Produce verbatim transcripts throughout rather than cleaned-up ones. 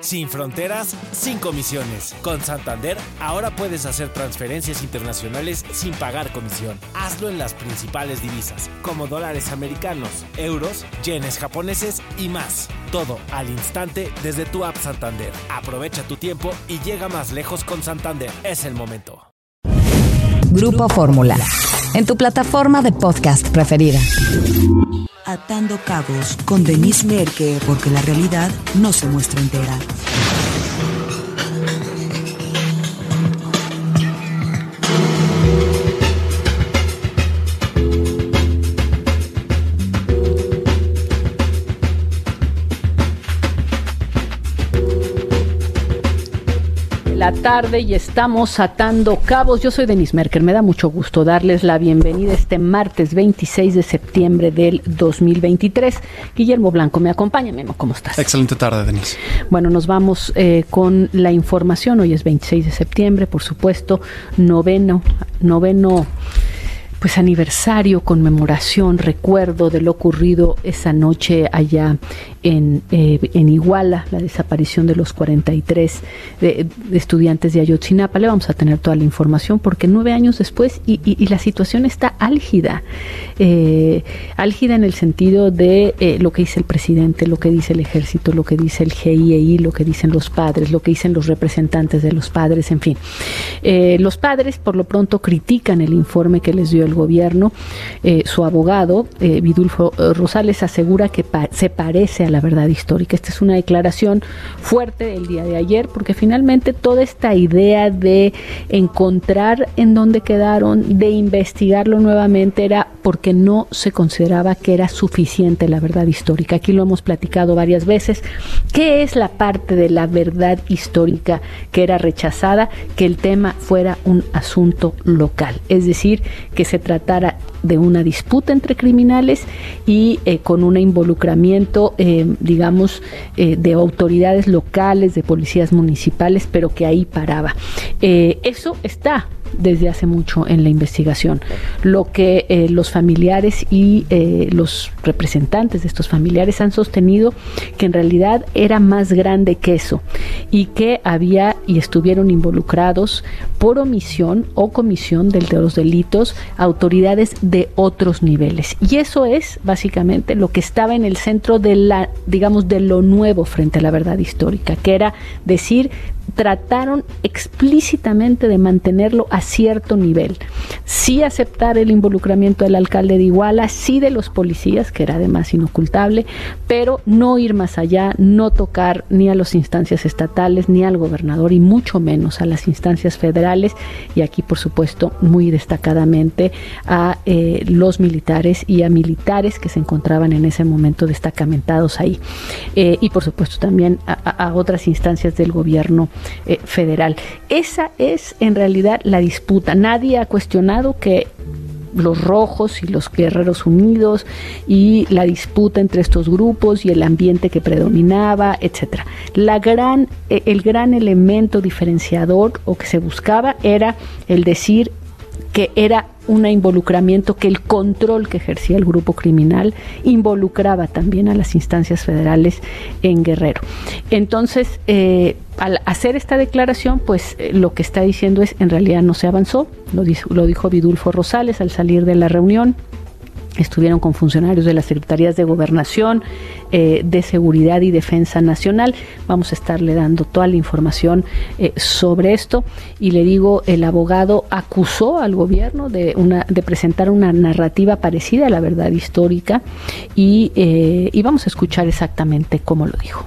Sin fronteras, sin comisiones. Con Santander, ahora puedes hacer transferencias internacionales sin pagar comisión. Hazlo en las principales divisas, como dólares americanos, euros, yenes japoneses y más. Todo al instante desde tu app Santander. Aprovecha tu tiempo y llega más lejos con Santander. Es el momento. Grupo Fórmula, en tu plataforma de podcast preferida. Atando cabos con Denise Merker, porque la realidad no se muestra entera. La tarde y estamos atando cabos. Yo soy Denise Merker, me da mucho gusto darles la bienvenida este martes veintiséis de septiembre del dos mil veintitrés. Guillermo Blanco me acompaña. Memo, ¿cómo estás? Excelente tarde, Denise. Bueno, nos vamos eh, con la información. Hoy es veintiséis de septiembre, por supuesto, noveno, noveno pues aniversario, conmemoración, recuerdo de lo ocurrido esa noche allá en, eh, en Iguala, la desaparición de los cuarenta y tres de, de estudiantes de Ayotzinapa. Le vamos a tener toda la información porque nueve años después y, y, y la situación está álgida, eh, álgida en el sentido de eh, lo que dice el presidente, lo que dice el ejército, lo que dice el G I E I, lo que dicen los padres, lo que dicen los representantes de los padres, en fin. Eh, los padres por lo pronto critican el informe que les dio el gobierno. Eh, su abogado, eh, Vidulfo Rosales, asegura que pa- se parece a la verdad histórica. Esta es una declaración fuerte el día de ayer, porque finalmente toda esta idea de encontrar en dónde quedaron, de investigarlo nuevamente, era porque no se consideraba que era suficiente la verdad histórica. Aquí lo hemos platicado varias veces. ¿Qué es la parte de la verdad histórica que era rechazada? Que el tema fuera un asunto local, es decir, que se tratara de una disputa entre criminales y eh, con un involucramiento, eh, digamos, eh, de autoridades locales, de policías municipales, pero que ahí paraba. Eh, eso está desde hace mucho en la investigación. Lo que eh, los familiares y eh, los representantes de estos familiares han sostenido que en realidad era más grande que eso y que había y estuvieron involucrados por omisión o comisión de los delitos autoridades de otros niveles. Y eso es básicamente lo que estaba en el centro de la, digamos, de lo nuevo frente a la verdad histórica, que era decir, trataron explícitamente de mantenerlo a cierto nivel, sí aceptar el involucramiento del alcalde de Iguala, sí de los policías, que era además inocultable, pero no ir más allá, no tocar ni a las instancias estatales, ni al gobernador, y mucho menos a las instancias federales, y aquí por supuesto muy destacadamente a eh, los militares y a militares que se encontraban en ese momento destacamentados ahí, eh, y por supuesto también a, a otras instancias del gobierno Eh, federal. Esa es en realidad la disputa. Nadie ha cuestionado que los rojos y los guerreros unidos y la disputa entre estos grupos y el ambiente que predominaba, etcétera. La gran, eh, el gran elemento diferenciador o que se buscaba era el decir que era un involucramiento, que el control que ejercía el grupo criminal involucraba también a las instancias federales en Guerrero. Entonces, eh, al hacer esta declaración, pues eh, lo que está diciendo es, en realidad no se avanzó, lo dijo, lo dijo Vidulfo Rosales al salir de la reunión. Estuvieron con funcionarios de las Secretarías de Gobernación, eh, de Seguridad y Defensa Nacional. Vamos a estarle dando toda la información eh, sobre esto. Y le digo, el abogado acusó al gobierno de, una, de presentar una narrativa parecida a la verdad histórica y, eh, y vamos a escuchar exactamente cómo lo dijo.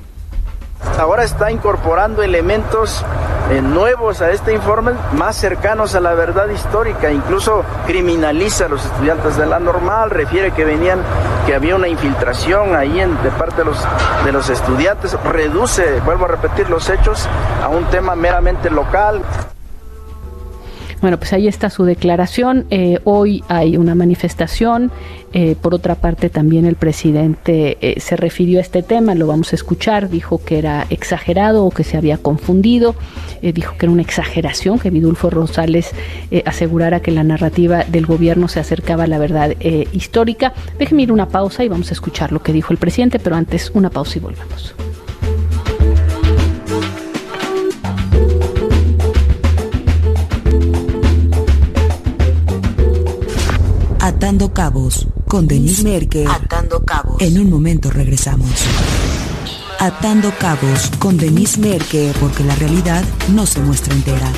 Ahora está incorporando elementos eh, nuevos a este informe, más cercanos a la verdad histórica, incluso criminaliza a los estudiantes de la normal, refiere que venían, que había una infiltración ahí en, de parte de los, de los estudiantes, reduce, vuelvo a repetir, los hechos a un tema meramente local. Bueno, pues ahí está su declaración. Eh, hoy hay una manifestación. Eh, por otra parte, también el presidente eh, se refirió a este tema, lo vamos a escuchar. Dijo que era exagerado o que se había confundido. Eh, dijo que era una exageración que Vidulfo Rosales eh, asegurara que la narrativa del gobierno se acercaba a la verdad eh, histórica. Déjeme ir una pausa y vamos a escuchar lo que dijo el presidente, pero antes una pausa y volvemos. Atando Cabos con Denise Merker. Atando Cabos. En un momento regresamos. Atando Cabos con Denise Merker, porque la realidad no se muestra entera.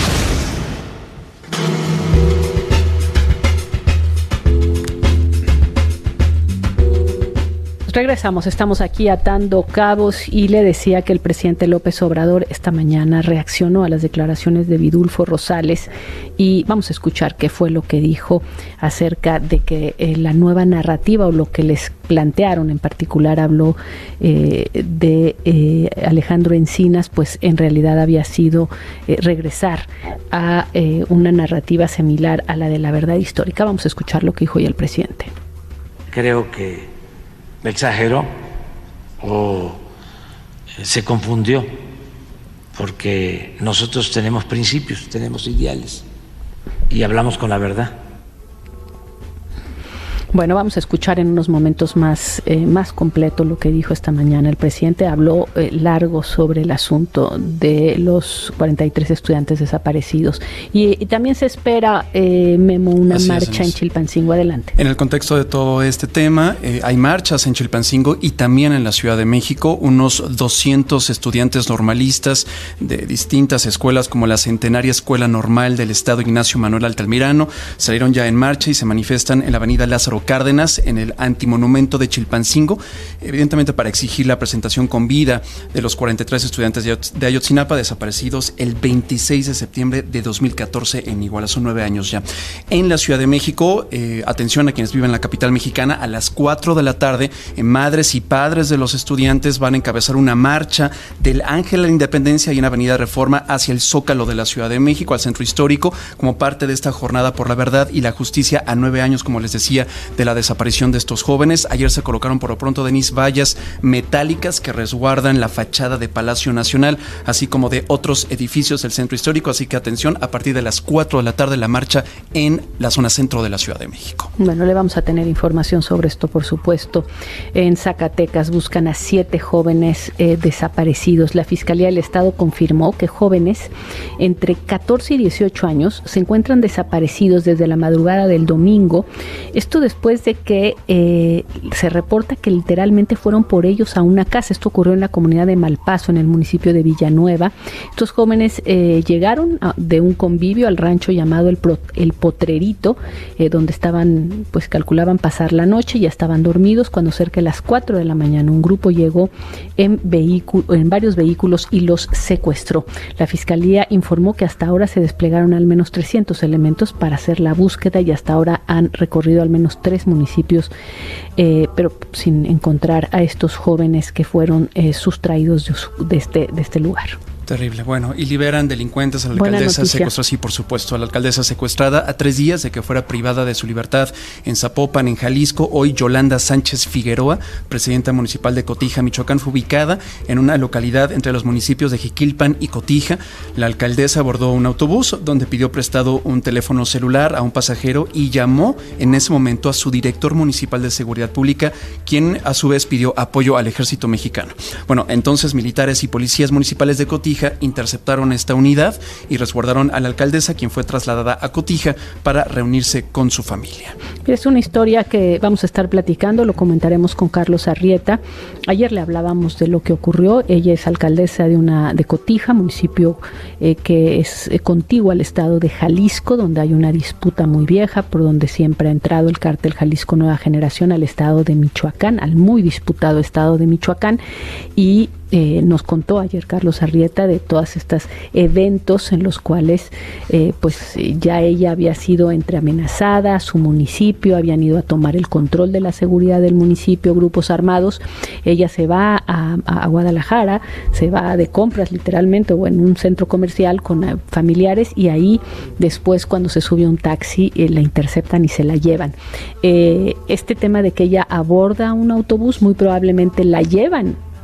Regresamos, estamos aquí atando cabos y le decía que el presidente López Obrador esta mañana reaccionó a las declaraciones de Vidulfo Rosales y vamos a escuchar qué fue lo que dijo acerca de que eh, la nueva narrativa o lo que les plantearon, en particular habló eh, de eh, Alejandro Encinas, pues en realidad había sido eh, regresar a eh, una narrativa similar a la de la verdad histórica. Vamos a escuchar lo que dijo hoy el presidente. Creo que exageró o se confundió, porque nosotros tenemos principios, tenemos ideales y hablamos con la verdad. Bueno, vamos a escuchar en unos momentos más, eh, más completo lo que dijo esta mañana. El presidente habló eh, largo sobre el asunto de los cuarenta y tres estudiantes desaparecidos. Y, y también se espera, eh, Memo, una Así marcha es, en Chilpancingo. Adelante. En el contexto de todo este tema, eh, hay marchas en Chilpancingo y también en la Ciudad de México. Unos doscientos estudiantes normalistas de distintas escuelas, como la Centenaria Escuela Normal del Estado Ignacio Manuel Altamirano, salieron ya en marcha y se manifiestan en la avenida Lázaro Cárdenas, en el antimonumento de Chilpancingo, evidentemente para exigir la presentación con vida de los cuarenta y tres estudiantes de Ayotzinapa desaparecidos el veintiséis de septiembre de dos mil catorce en Iguala. Son nueve años ya. En la Ciudad de México, eh, atención a quienes viven en la capital mexicana, a las cuatro de la tarde, eh, madres y padres de los estudiantes van a encabezar una marcha del Ángel de la Independencia y en Avenida Reforma hacia el Zócalo de la Ciudad de México, al centro histórico, como parte de esta jornada por la verdad y la justicia a nueve años, como les decía, de la desaparición de estos jóvenes. Ayer se colocaron por lo pronto, Denise, vallas metálicas que resguardan la fachada de Palacio Nacional, así como de otros edificios del centro histórico, así que atención, a partir de las cuatro de la tarde la marcha en la zona centro de la Ciudad de México. Bueno, le vamos a tener información sobre esto, por supuesto. En Zacatecas buscan a siete jóvenes eh, desaparecidos. La Fiscalía del Estado confirmó que jóvenes entre catorce y dieciocho años se encuentran desaparecidos desde la madrugada del domingo. Esto después de que eh, se reporta que literalmente fueron por ellos a una casa. Esto ocurrió en la comunidad de Malpaso, en el municipio de Villanueva. Estos jóvenes eh, llegaron a, de un convivio al rancho llamado El, Pro, el Potrerito, eh, donde estaban, pues calculaban pasar la noche, ya estaban dormidos, cuando cerca de las cuatro de la mañana un grupo llegó en, vehículo, en varios vehículos y los secuestró. La Fiscalía informó que hasta ahora se desplegaron al menos trescientos elementos para hacer la búsqueda y hasta ahora han recorrido al menos tres municipios, eh, pero sin encontrar a estos jóvenes que fueron eh, sustraídos de, de, este, de este lugar. Terrible. Bueno, y liberan delincuentes a la alcaldesa secuestrada. Sí, por supuesto, a la alcaldesa secuestrada a tres días de que fuera privada de su libertad en Zapopan, en Jalisco. Hoy Yolanda Sánchez Figueroa, presidenta municipal de Cotija, Michoacán, fue ubicada en una localidad entre los municipios de Jiquilpan y Cotija. La alcaldesa abordó un autobús donde pidió prestado un teléfono celular a un pasajero y llamó en ese momento a su director municipal de Seguridad Pública, quien a su vez pidió apoyo al ejército mexicano. Bueno, entonces militares y policías municipales de Cotija interceptaron esta unidad y resguardaron a la alcaldesa, quien fue trasladada a Cotija para reunirse con su familia. Es una historia que vamos a estar platicando, lo comentaremos con Carlos Arrieta. Ayer le hablábamos de lo que ocurrió. Ella es alcaldesa de una de Cotija, municipio eh, que es eh, contiguo al estado de Jalisco, donde hay una disputa muy vieja, por donde siempre ha entrado el cártel Jalisco Nueva Generación al estado de Michoacán, al muy disputado estado de Michoacán, y Eh, nos contó ayer Carlos Arrieta de todos estos eventos en los cuales eh, pues ya ella había sido entre amenazada, su municipio, habían ido a tomar el control de la seguridad del municipio, grupos armados. Ella se va a, a Guadalajara, se va de compras literalmente o en un centro comercial con uh, familiares, y ahí después cuando se sube a un taxi eh, la interceptan y se la llevan. Eh, este tema de que ella aborda un autobús, muy probablemente la llevan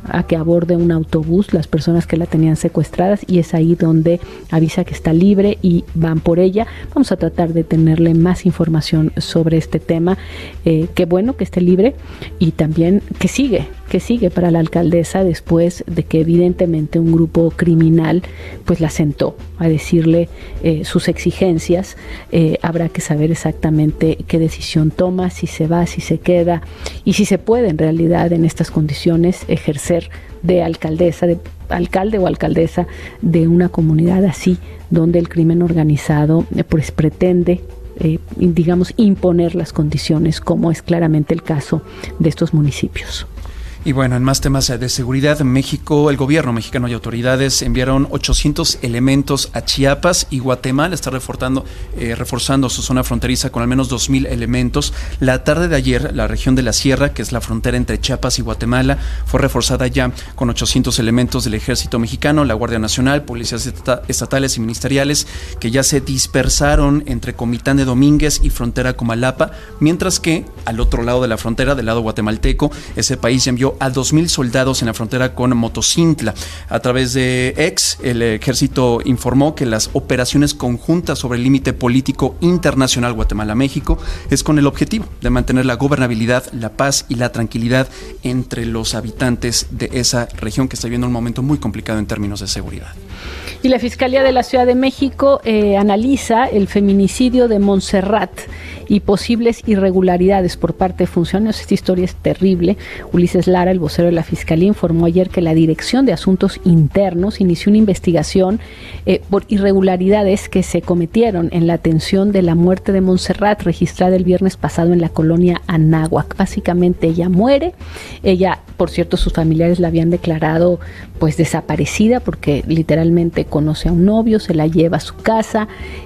a que aborde un autobús las personas que la tenían secuestradas, y es ahí donde avisa que está libre y van por ella. Vamos a tratar de tenerle más información sobre este tema. Eh, qué bueno que esté libre, y también que sigue, que sigue para la alcaldesa después de que evidentemente un grupo criminal pues la sentó a decirle eh, sus exigencias. Eh, habrá que saber exactamente qué decisión toma, si se va, si se queda, y si se puede en realidad en estas condiciones ejercer de alcaldesa, de alcalde o alcaldesa de una comunidad así, donde el crimen organizado eh, pues pretende eh, digamos imponer las condiciones, como es claramente el caso de estos municipios. Y bueno, en más temas de seguridad, México, el gobierno mexicano y autoridades enviaron ochocientos elementos a Chiapas, y Guatemala está reforzando, eh, reforzando su zona fronteriza con al menos dos mil elementos. La tarde de ayer, la región de la Sierra, que es la frontera entre Chiapas y Guatemala, fue reforzada ya con ochocientos elementos del Ejército Mexicano, la Guardia Nacional, policías estatales y ministeriales, que ya se dispersaron entre Comitán de Domínguez y frontera Comalapa, mientras que al otro lado de la frontera, del lado guatemalteco, ese país ya envió a dos mil soldados en la frontera con Motocintla. A través de X, el ejército informó que las operaciones conjuntas sobre el límite político internacional Guatemala-México es con el objetivo de mantener la gobernabilidad, la paz y la tranquilidad entre los habitantes de esa región que está viviendo un momento muy complicado en términos de seguridad. Y la Fiscalía de la Ciudad de México eh, analiza el feminicidio de Montserrat y posibles irregularidades por parte de funcionarios. Esta historia es terrible. Ulises Lara, el vocero de la Fiscalía, informó ayer que la Dirección de Asuntos Internos inició una investigación eh, por irregularidades que se cometieron en la atención de la muerte de Montserrat, registrada el viernes pasado en la colonia Anáhuac. Básicamente ella muere. Ella, por cierto, sus familiares la habían declarado pues desaparecida, porque literalmente conoce a un novio, se la lleva a su casa,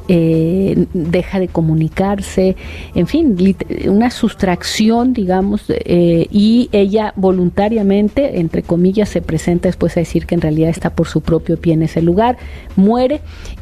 eh, deja de comunicarse, en fin, una sustracción, digamos, eh, y ella voluntariamente, entre comillas, se presenta después a decir que en realidad está por su propio pie en ese lugar, muere,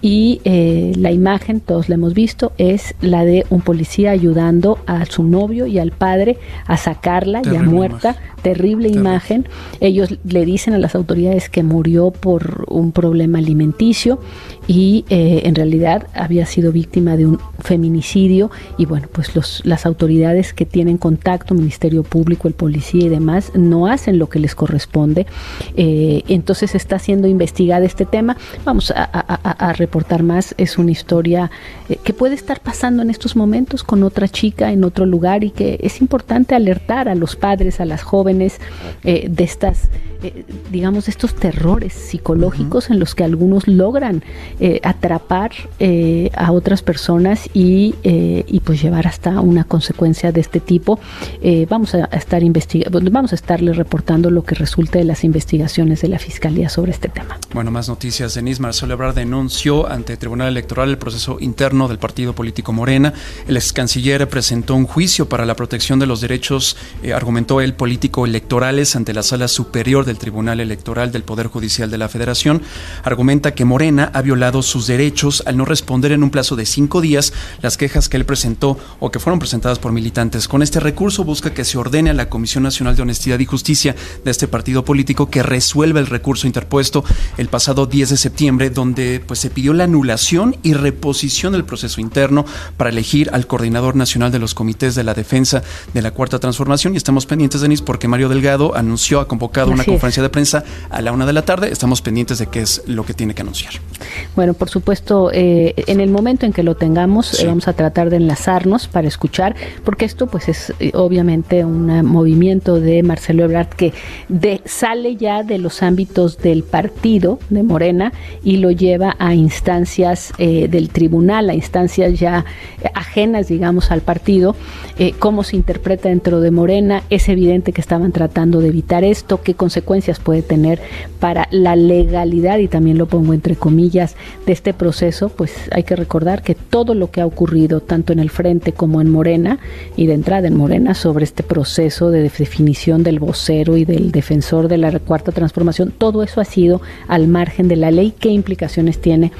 y eh, la imagen, todos la hemos visto, es la de un policía ayudando a su novio y al padre a sacarla, terrible ya muerta, imagen. terrible terrible imagen. Ellos le dicen a las autoridades que murió por un problema alimenticio, y eh, en realidad había sido víctima de un feminicidio. Y bueno, pues los, las autoridades que tienen contacto, Ministerio Público, el policía y demás, no hacen lo que les corresponde. Eh, entonces está siendo investigada este tema. Vamos a, a, a reportar más. Es una historia eh, que puede estar pasando en estos momentos con otra chica en otro lugar, y que es importante alertar a los padres, a las jóvenes eh, de estas, eh, digamos, estos terrores psicológicos uh-huh. en los que algunos logran eh, atrapar eh, a otras personas y, eh, y pues llevar hasta una consecuencia de este tipo. Eh, vamos a estar investigando, vamos a estarle reportando lo que resulte de las investigaciones de la Fiscalía sobre este tema. Bueno, más noticias. Denise, Marcelo Ebrard denunció ante el Tribunal Electoral el proceso interno del partido político Morena. El ex canciller presentó un juicio para la protección de los derechos, eh, argumentó él, político electorales ante la Sala Superior del Tribunal Electoral del Poder Judicial de la Federación. Argumenta que Morena ha violado sus derechos al no responder en un plazo de cinco días las quejas que él presentó o que fueron presentadas por militantes. Con este recurso busca que se ordene a la Comisión Nacional de Honestidad y Justicia de este partido político que resuelva el recurso interpuesto el pasado diez de septiembre, donde pues se pidió la anulación y reposición del proceso interno para elegir al coordinador nacional de los comités de la defensa de la Cuarta Transformación. Y estamos pendientes, Denise, porque Mario Delgado anunció, ha convocado Así una conferencia es. de prensa a la una de la tarde. Estamos pendientes de qué es lo que tiene que anunciar. Bueno, por supuesto, eh, en el momento en que lo tengamos, sí. eh, vamos a tratar de enlazarnos para escuchar, porque esto pues es eh, obviamente un movimiento de Marcelo Ebrard que de, sale ya de los ámbitos del partido de Morena y lo lleva a instancias eh, del tribunal, a instancias ya ajenas, digamos, al partido. Eh, cómo se interpreta dentro de Morena, es evidente que estaban tratando de evitar esto, qué consecuencias puede tener para la legalidad, y también lo pongo entre comillas, de este proceso. Pues hay que recordar que todo lo que ha ocurrido tanto en el Frente como en Morena, y de entrada en Morena, sobre este proceso de definición del vocero y del defensor de la Cuarta Transformación, todo eso ha sido al margen de la ley. ¿Qué implicaciones tiene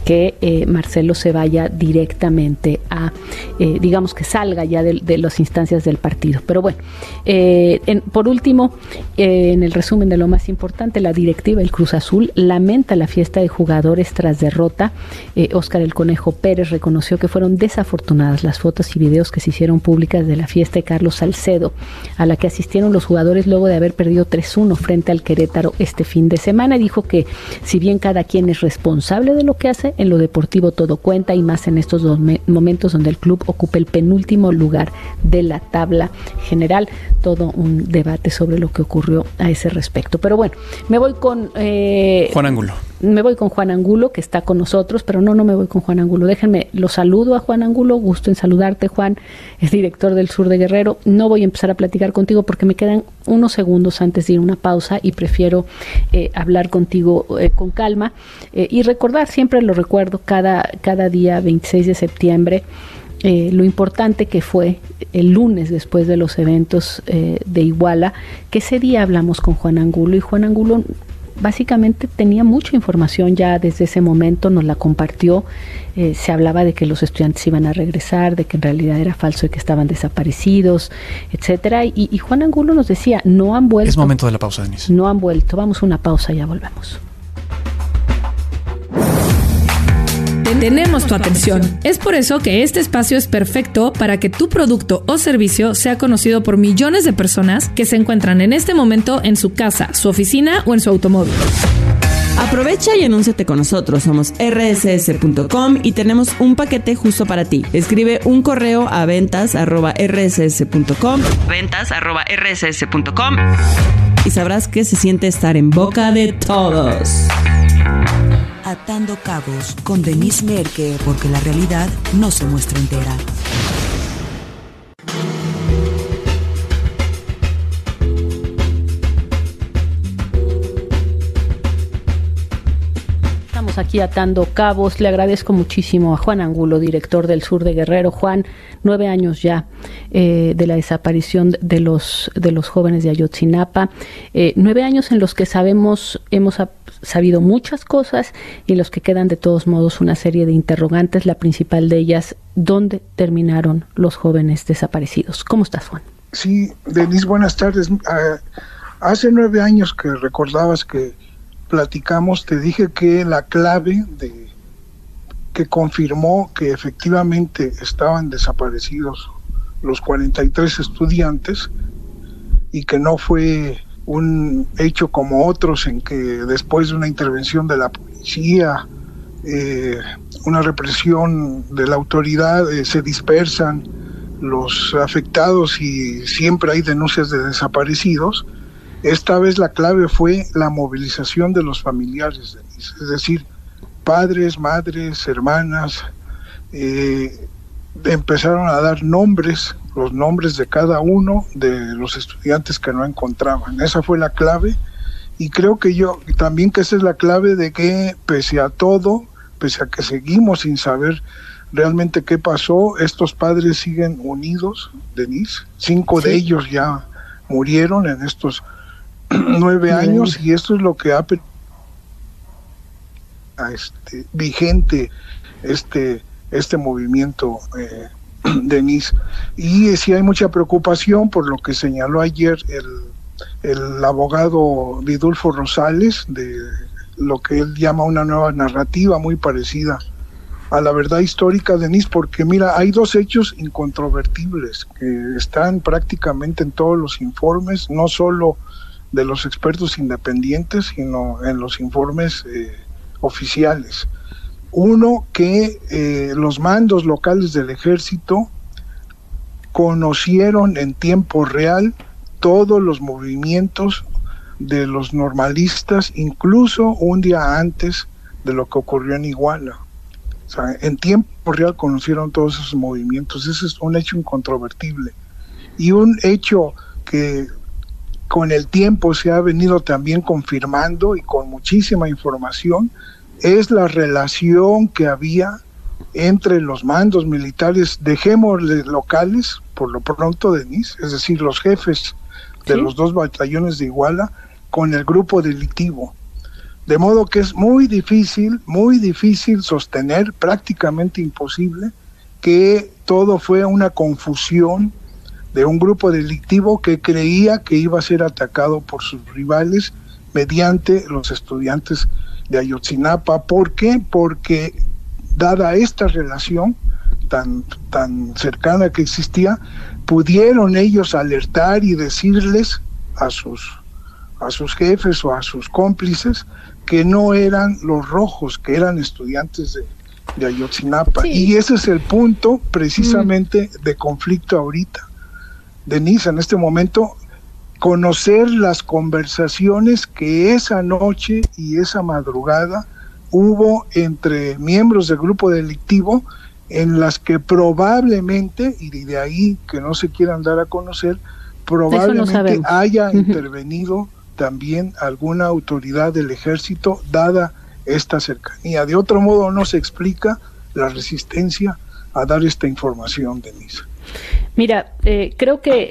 que eh, Marcelo se vaya directamente a, eh, digamos que salga ya de, de las instancias del partido. Pero bueno, eh, en, por último, eh, en el resumen de lo más importante, la directiva del Cruz Azul lamenta la fiesta de jugadores tras derrota. Eh, Óscar El Conejo Pérez reconoció que fueron desafortunadas las fotos y videos que se hicieron públicas de la fiesta de Carlos Salcedo, a la que asistieron los jugadores luego de haber perdido tres uno frente al Querétaro este fin de semana. Y dijo que si bien cada quien es responsable de lo que hace, en lo deportivo todo cuenta, y más en estos dos me- momentos donde el club ocupa el penúltimo lugar de la tabla general. Todo un debate sobre lo que ocurrió a ese respecto. Pero bueno, me voy con... Eh, Juan Angulo. Me voy con Juan Angulo, que está con nosotros, pero no, no me voy con Juan Angulo. Déjenme, lo saludo a Juan Angulo, gusto en saludarte, Juan, es director del Sur de Guerrero. No voy a empezar a platicar contigo porque me quedan unos segundos antes de ir a una pausa y prefiero eh, hablar contigo eh, con calma eh, y recordar, siempre lo recuerdo, cada, cada día veintiséis de septiembre, Eh, lo importante que fue el lunes después de los eventos eh, de Iguala, que ese día hablamos con Juan Angulo, y Juan Angulo básicamente tenía mucha información ya desde ese momento, nos la compartió. Eh, se hablaba de que los estudiantes iban a regresar, de que en realidad era falso y que estaban desaparecidos, etcétera, y, y Juan Angulo nos decía, no han vuelto. Es momento de la pausa, Denise. No han vuelto. Vamos a una pausa y ya volvemos. Tenemos tu atención. Es por eso que este espacio es perfecto para que tu producto o servicio sea conocido por millones de personas que se encuentran en este momento en su casa, su oficina o en su automóvil. Aprovecha y anúnciate con nosotros. Somos erre ese ese punto com y tenemos un paquete justo para ti. Escribe un correo a ventas arroba erre ese ese punto com, ventas arroba erre ese ese punto com, y sabrás que se siente estar en boca de todos. Atando Cabos con Denise Merker, porque la realidad no se muestra entera. Estamos aquí atando cabos. Le agradezco muchísimo a Juan Angulo, director del Sur de Guerrero. Juan, nueve años ya eh, de la desaparición de los de los jóvenes de Ayotzinapa, eh, nueve años en los que sabemos hemos sabido muchas cosas y en los que quedan de todos modos una serie de interrogantes. La principal de ellas, ¿dónde terminaron los jóvenes desaparecidos? ¿Cómo estás, Juan? Sí, Denise, buenas tardes. Uh, hace nueve años que recordabas que platicamos, te dije que la clave de que confirmó que efectivamente estaban desaparecidos los cuarenta y tres estudiantes y que no fue un hecho como otros en que después de una intervención de la policía, eh, una represión de la autoridad, eh, se dispersan los afectados y siempre hay denuncias de desaparecidos. Esta vez la clave fue la movilización de los familiares, es decir, padres, madres, hermanas, eh, empezaron a dar nombres, los nombres de cada uno de los estudiantes que no encontraban. Esa fue la clave, y creo que yo también que esa es la clave de que pese a todo, pese a que seguimos sin saber realmente qué pasó, estos padres siguen unidos, Denise. Cinco sí. de ellos ya murieron en estos nueve años, y esto es lo que ha este, vigente este este movimiento, eh, Denise. Y eh, sí hay mucha preocupación por lo que señaló ayer el, el abogado Vidulfo Rosales, de lo que él llama una nueva narrativa muy parecida a la verdad histórica, Denise, porque mira, hay dos hechos incontrovertibles que están prácticamente en todos los informes, no solo de los expertos independientes, sino en los informes eh, oficiales. Uno, que eh, los mandos locales del ejército conocieron en tiempo real todos los movimientos de los normalistas, incluso un día antes de lo que ocurrió en Iguala. O sea, en tiempo real conocieron todos esos movimientos. Ese es un hecho incontrovertible. Y un hecho que con el tiempo se ha venido también confirmando y con muchísima información, es la relación que había entre los mandos militares, dejémosle locales, por lo pronto, Denise, es decir, los jefes de ¿Sí? los dos batallones de Iguala, con el grupo delictivo. De modo que es muy difícil, muy difícil sostener, prácticamente imposible, que todo fue una confusión de un grupo delictivo que creía que iba a ser atacado por sus rivales mediante los estudiantes de Ayotzinapa. ¿Por qué? Porque dada esta relación tan, tan cercana que existía, pudieron ellos alertar y decirles a sus, a sus jefes o a sus cómplices que no eran los rojos, que eran estudiantes de, de Ayotzinapa. Sí. Y ese es el punto precisamente mm. de conflicto ahorita. Denise, en este momento, conocer las conversaciones que esa noche y esa madrugada hubo entre miembros del grupo delictivo, en las que probablemente, y de ahí que no se quieran dar a conocer, probablemente no haya uh-huh. intervenido también alguna autoridad del ejército, dada esta cercanía. De otro modo no se explica la resistencia a dar esta información, Denise. Mira, eh, creo que,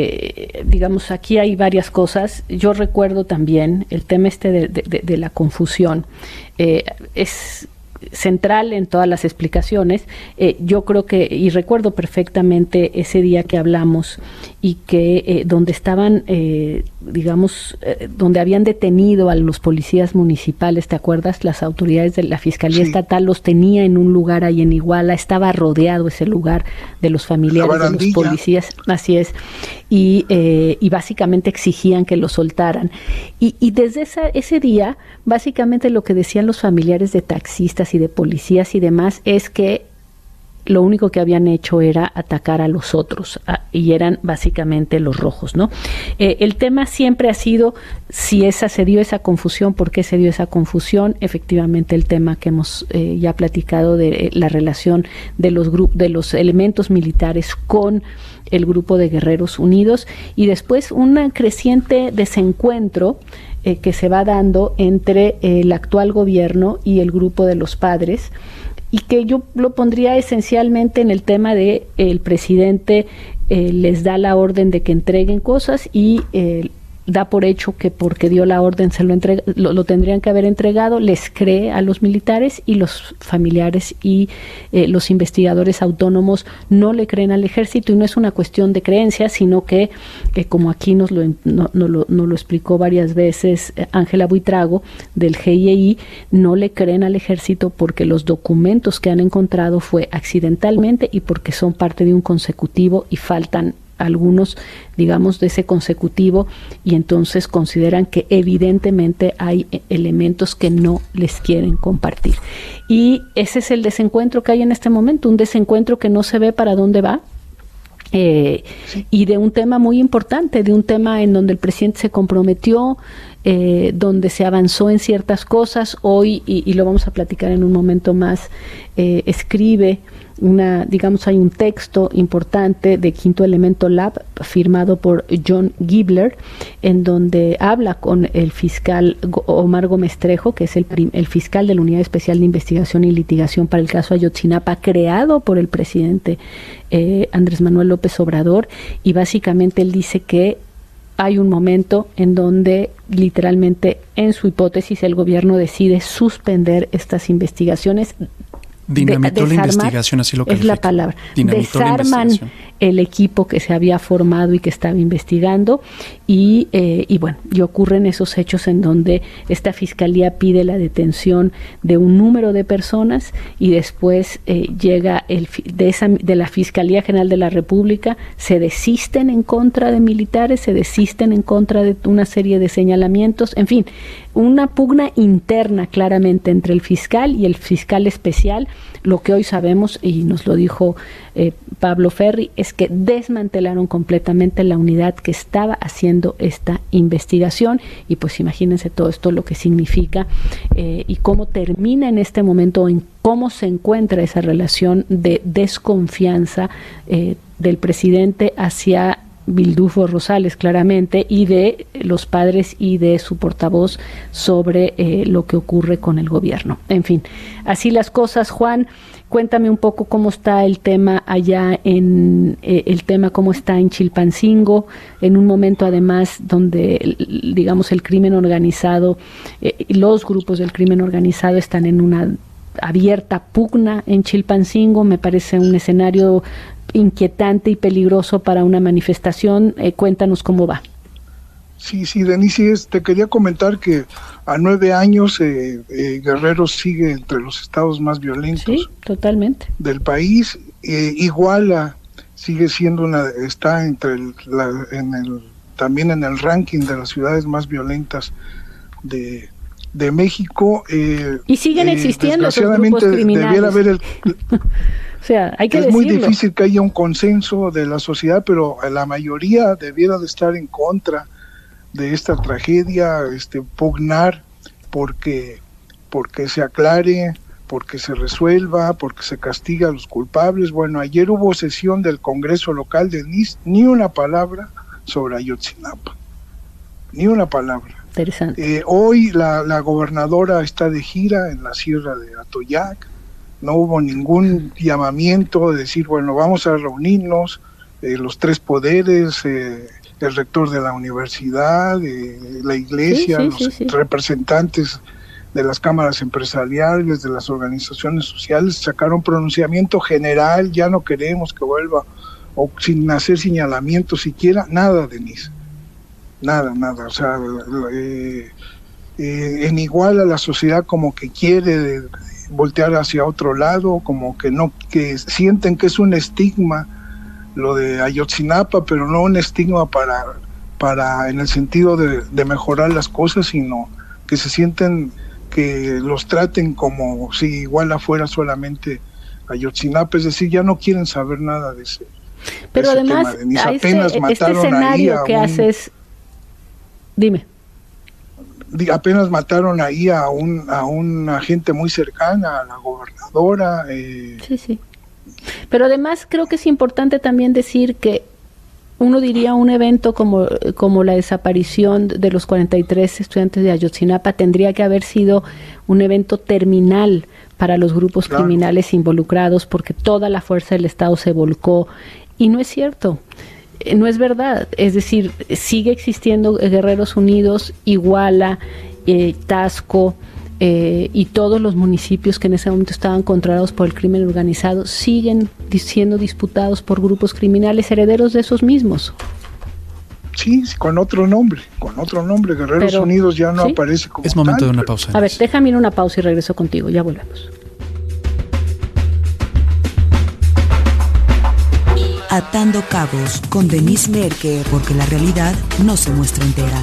eh, digamos, aquí hay varias cosas. Yo recuerdo también el tema este de, de, de la confusión. Eh, es central en todas las explicaciones. Eh, yo creo que, y recuerdo perfectamente ese día que hablamos y que eh, donde estaban, eh, digamos, eh, donde habían detenido a los policías municipales, ¿te acuerdas? Las autoridades de la Fiscalía sí. Estatal los tenía en un lugar ahí en Iguala, estaba rodeado ese lugar de los familiares de los policías, así es, y, eh, y básicamente exigían que lo soltaran. Y, y desde esa, ese día, básicamente lo que decían los familiares de taxistas y de policías y demás es que lo único que habían hecho era atacar a los otros, a, y eran básicamente los rojos, ¿no? Eh, el tema siempre ha sido si esa se dio esa confusión, ¿por qué se dio esa confusión? Efectivamente el tema que hemos eh, ya platicado de eh, la relación de los grupos, de los elementos militares con el grupo de Guerreros Unidos, y después un creciente desencuentro eh, que se va dando entre eh, el actual gobierno y el grupo de los padres, y que yo lo pondría esencialmente en el tema de el presidente eh, les da la orden de que entreguen cosas y eh, da por hecho que porque dio la orden se lo, entrega, lo, lo tendrían que haber entregado, les cree a los militares, y los familiares y eh, los investigadores autónomos no le creen al ejército, y no es una cuestión de creencia, sino que, que como aquí nos lo, no, no lo, nos lo explicó varias veces Ángela Buitrago del G I E I, no le creen al ejército porque los documentos que han encontrado fue accidentalmente y porque son parte de un consecutivo y faltan algunos, digamos, de ese consecutivo, y entonces consideran que evidentemente hay elementos que no les quieren compartir. Y ese es el desencuentro que hay en este momento, un desencuentro que no se ve para dónde va, eh, sí. y de un tema muy importante, de un tema en donde el presidente se comprometió, eh, donde se avanzó en ciertas cosas. Hoy, y, y lo vamos a platicar en un momento más, eh, escribe una, digamos, hay un texto importante de Quinto Elemento Lab firmado por John Gibler, en donde habla con el fiscal Omar Gómez Trejo, que es el, el fiscal de la Unidad Especial de Investigación y Litigación para el caso Ayotzinapa, creado por el presidente eh, Andrés Manuel López Obrador, y básicamente él dice que hay un momento en donde literalmente, en su hipótesis, el gobierno decide suspender estas investigaciones. Dinamitó de, la investigación, así lo califica. Es la palabra. Dinamitó Desarman el equipo que se había formado y que estaba investigando, y, eh, y bueno, y ocurren esos hechos en donde esta fiscalía pide la detención de un número de personas, y después eh, llega el de esa de la Fiscalía General de la República, se desisten en contra de militares, se desisten en contra de una serie de señalamientos, en fin, una pugna interna claramente entre el fiscal y el fiscal especial. Lo que hoy sabemos, y nos lo dijo eh, Pablo Ferri, es que desmantelaron completamente la unidad que estaba haciendo esta investigación, y pues imagínense todo esto lo que significa eh, y cómo termina en este momento, en cómo se encuentra esa relación de desconfianza eh, del presidente hacia Bildufo Rosales claramente, y de los padres y de su portavoz sobre eh, lo que ocurre con el gobierno. En fin, así las cosas. Juan, cuéntame un poco cómo está el tema allá en eh, el tema cómo está en Chilpancingo, en un momento además donde, digamos, el crimen organizado, eh, los grupos del crimen organizado están en una abierta pugna en Chilpancingo. Me parece un escenario inquietante y peligroso para una manifestación. Eh, cuéntanos cómo va. Sí, sí, Denise, te quería comentar que a nueve años eh, eh, Guerrero sigue entre los estados más violentos. Sí, totalmente. Del país. Eh, Iguala sigue siendo una, está entre el, la, en el, también en el ranking de las ciudades más violentas de, de México. Eh, y siguen eh, existiendo esos grupos criminales. Debiera haber el, o sea, hay que es decirlo. muy difícil que haya un consenso de la sociedad, pero la mayoría debiera de estar en contra de esta tragedia, este, pugnar porque, porque se aclare, porque se resuelva, porque se castiga a los culpables. Bueno, ayer hubo sesión del Congreso local de N I S, ni una palabra sobre Ayotzinapa, ni una palabra. Interesante. Eh, hoy la, la gobernadora está de gira en la sierra de Atoyac, no hubo ningún llamamiento de decir, bueno, vamos a reunirnos, eh, los tres poderes, eh, el rector de la universidad, eh, la iglesia, sí, sí, los sí, sí. representantes de las cámaras empresariales, de las organizaciones sociales, sacaron pronunciamiento general, ya no queremos que vuelva, o sin hacer señalamiento siquiera, nada, Denise, nada, nada, o sea, eh, eh, en Iguala la sociedad como que quiere de, de voltear hacia otro lado, como que no, que sienten que es un estigma lo de Ayotzinapa, pero no un estigma para, para en el sentido de, de mejorar las cosas, sino que se sienten que los traten como si Iguala fuera solamente Ayotzinapa, es decir, ya no quieren saber nada de ese. Pero de ese además, tema. a Apenas este, mataron este escenario ahí a que un, haces, dime. Apenas mataron ahí a un a una gente muy cercana a la gobernadora. Eh, sí, sí. Pero además creo que es importante también decir que uno diría un evento como, como la desaparición de los cuarenta y tres estudiantes de Ayotzinapa tendría que haber sido un evento terminal para los grupos claro. criminales involucrados, porque toda la fuerza del Estado se volcó, y no es cierto, no es verdad. Es decir, sigue existiendo Guerreros Unidos, Iguala, eh, Taxco, Eh, y todos los municipios que en ese momento estaban controlados por el crimen organizado siguen siendo disputados por grupos criminales herederos de esos mismos. Sí, con otro nombre, con otro nombre. Guerreros pero, Unidos ya no ¿sí? aparece como Es momento tal, de una pero... pausa. A ver, déjame ir una pausa y regreso contigo, ya volvemos. Atando Cabos con Denise Merker, porque la realidad no se muestra entera.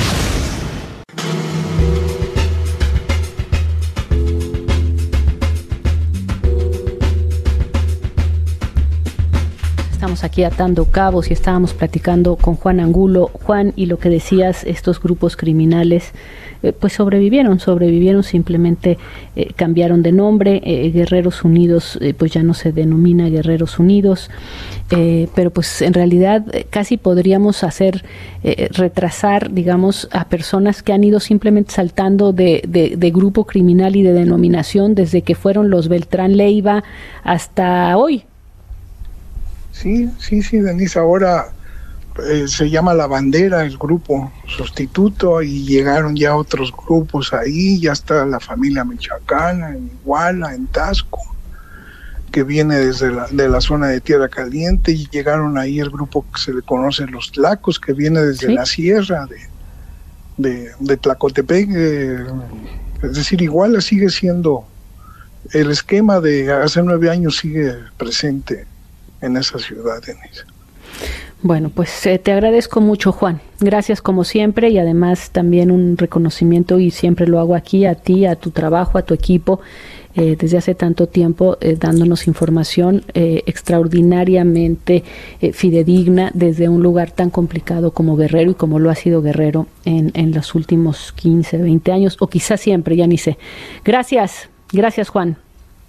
Estamos aquí atando cabos y estábamos platicando con Juan Angulo. Juan, y lo que decías, estos grupos criminales eh, pues sobrevivieron, sobrevivieron, simplemente eh, cambiaron de nombre. eh, Guerreros Unidos eh, pues ya no se denomina Guerreros Unidos, eh, pero pues en realidad eh, casi podríamos hacer eh, retrasar, digamos, a personas que han ido simplemente saltando de, de, de grupo criminal y de denominación desde que fueron los Beltrán Leiva hasta hoy. Sí, sí, sí, Denise, ahora eh, se llama La Bandera, el grupo sustituto, y llegaron ya otros grupos ahí, ya está la familia michoacana, en Iguala, en Taxco, que viene desde la, de la zona de Tierra Caliente, y llegaron ahí el grupo que se le conoce Los Tlacos, que viene desde ¿sí? la sierra de, de, de Tlacotepec, eh, es decir, Iguala sigue siendo, el esquema de hace nueve años sigue presente en esa ciudad, Denise. Bueno, pues eh, te agradezco mucho, Juan. Gracias como siempre, y además también un reconocimiento, y siempre lo hago aquí, a ti, a tu trabajo, a tu equipo, eh, desde hace tanto tiempo eh, dándonos información eh, extraordinariamente eh, fidedigna desde un lugar tan complicado como Guerrero, y como lo ha sido Guerrero en, en los últimos quince, veinte años, o quizás siempre, ya ni sé. Gracias, gracias, Juan.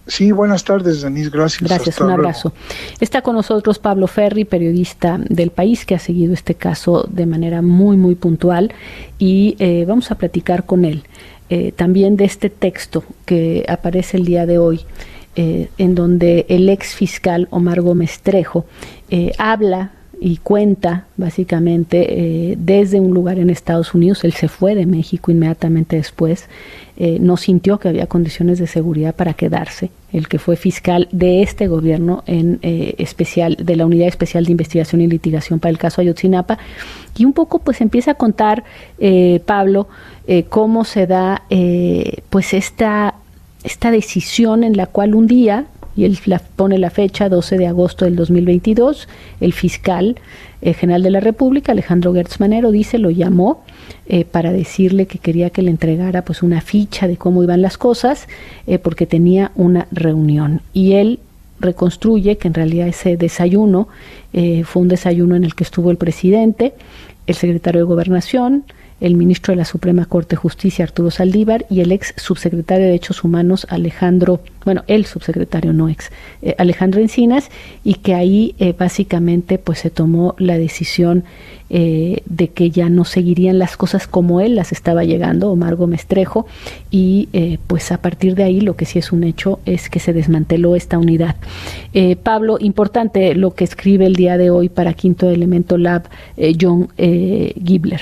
Sí, buenas tardes, Denise, gracias. Gracias, Hasta un luego. abrazo. Está con nosotros Pablo Ferri, periodista del País, que ha seguido este caso de manera muy, muy puntual, y eh, vamos a platicar con él eh, también de este texto que aparece el día de hoy, eh, en donde el ex fiscal Omar Gómez Trejo eh, habla y cuenta básicamente eh, desde un lugar en Estados Unidos. Él se fue de México inmediatamente después, eh, no sintió que había condiciones de seguridad para quedarse, el que fue fiscal de este gobierno en eh, especial, de la Unidad Especial de Investigación y Litigación para el caso Ayotzinapa, y un poco pues empieza a contar eh, Pablo eh, cómo se da eh, pues esta, esta decisión en la cual un día, y él la, pone la fecha, doce de agosto del dos mil veintidós, el fiscal eh, general de la República, Alejandro Gertz Manero, dice, lo llamó eh, para decirle que quería que le entregara pues una ficha de cómo iban las cosas, eh, porque tenía una reunión. Y él reconstruye que en realidad ese desayuno eh, fue un desayuno en el que estuvo el presidente, el secretario de Gobernación, el ministro de la Suprema Corte de Justicia, Arturo Saldívar, y el ex subsecretario de Derechos Humanos, Alejandro, bueno, el subsecretario, no ex, eh, Alejandro Encinas, y que ahí eh, básicamente pues se tomó la decisión eh, de que ya no seguirían las cosas como él las estaba llegando, Omar Gómez Trejo, y eh, pues a partir de ahí lo que sí es un hecho es que se desmanteló esta unidad. Eh, Pablo, importante lo que escribe el día de hoy para Quinto Elemento Lab, eh, John eh, Gibler.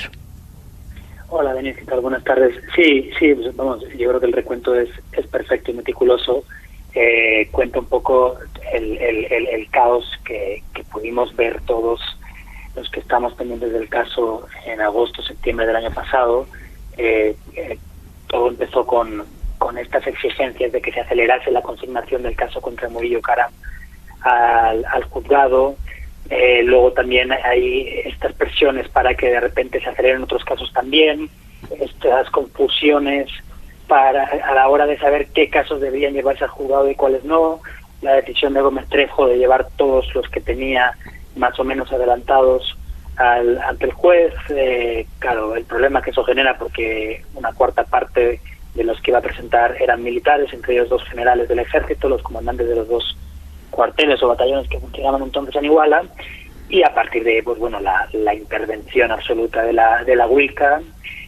Hola, Denise, ¿qué tal? Buenas tardes. Sí, sí, pues, vamos, yo creo que el recuento es, es perfecto y meticuloso. Eh, cuenta un poco el, el, el, el caos que, que pudimos ver todos los que estamos pendientes del caso en agosto, septiembre del año pasado. Eh, eh, todo empezó con, con estas exigencias de que se acelerase la consignación del caso contra Murillo Karam al, al juzgado. Eh, luego también hay estas presiones para que de repente se aceleren otros casos también, estas confusiones para a la hora de saber qué casos deberían llevarse al juzgado y cuáles no, la decisión de Gómez Trejo de llevar todos los que tenía más o menos adelantados al, ante el juez. Eh, claro, el problema que eso genera, porque una cuarta parte de los que iba a presentar eran militares, entre ellos dos generales del ejército, los comandantes de los dos cuarteles o batallones que funcionaban entonces en Iguala, y a partir de pues bueno la, la intervención absoluta de la de la Huilca,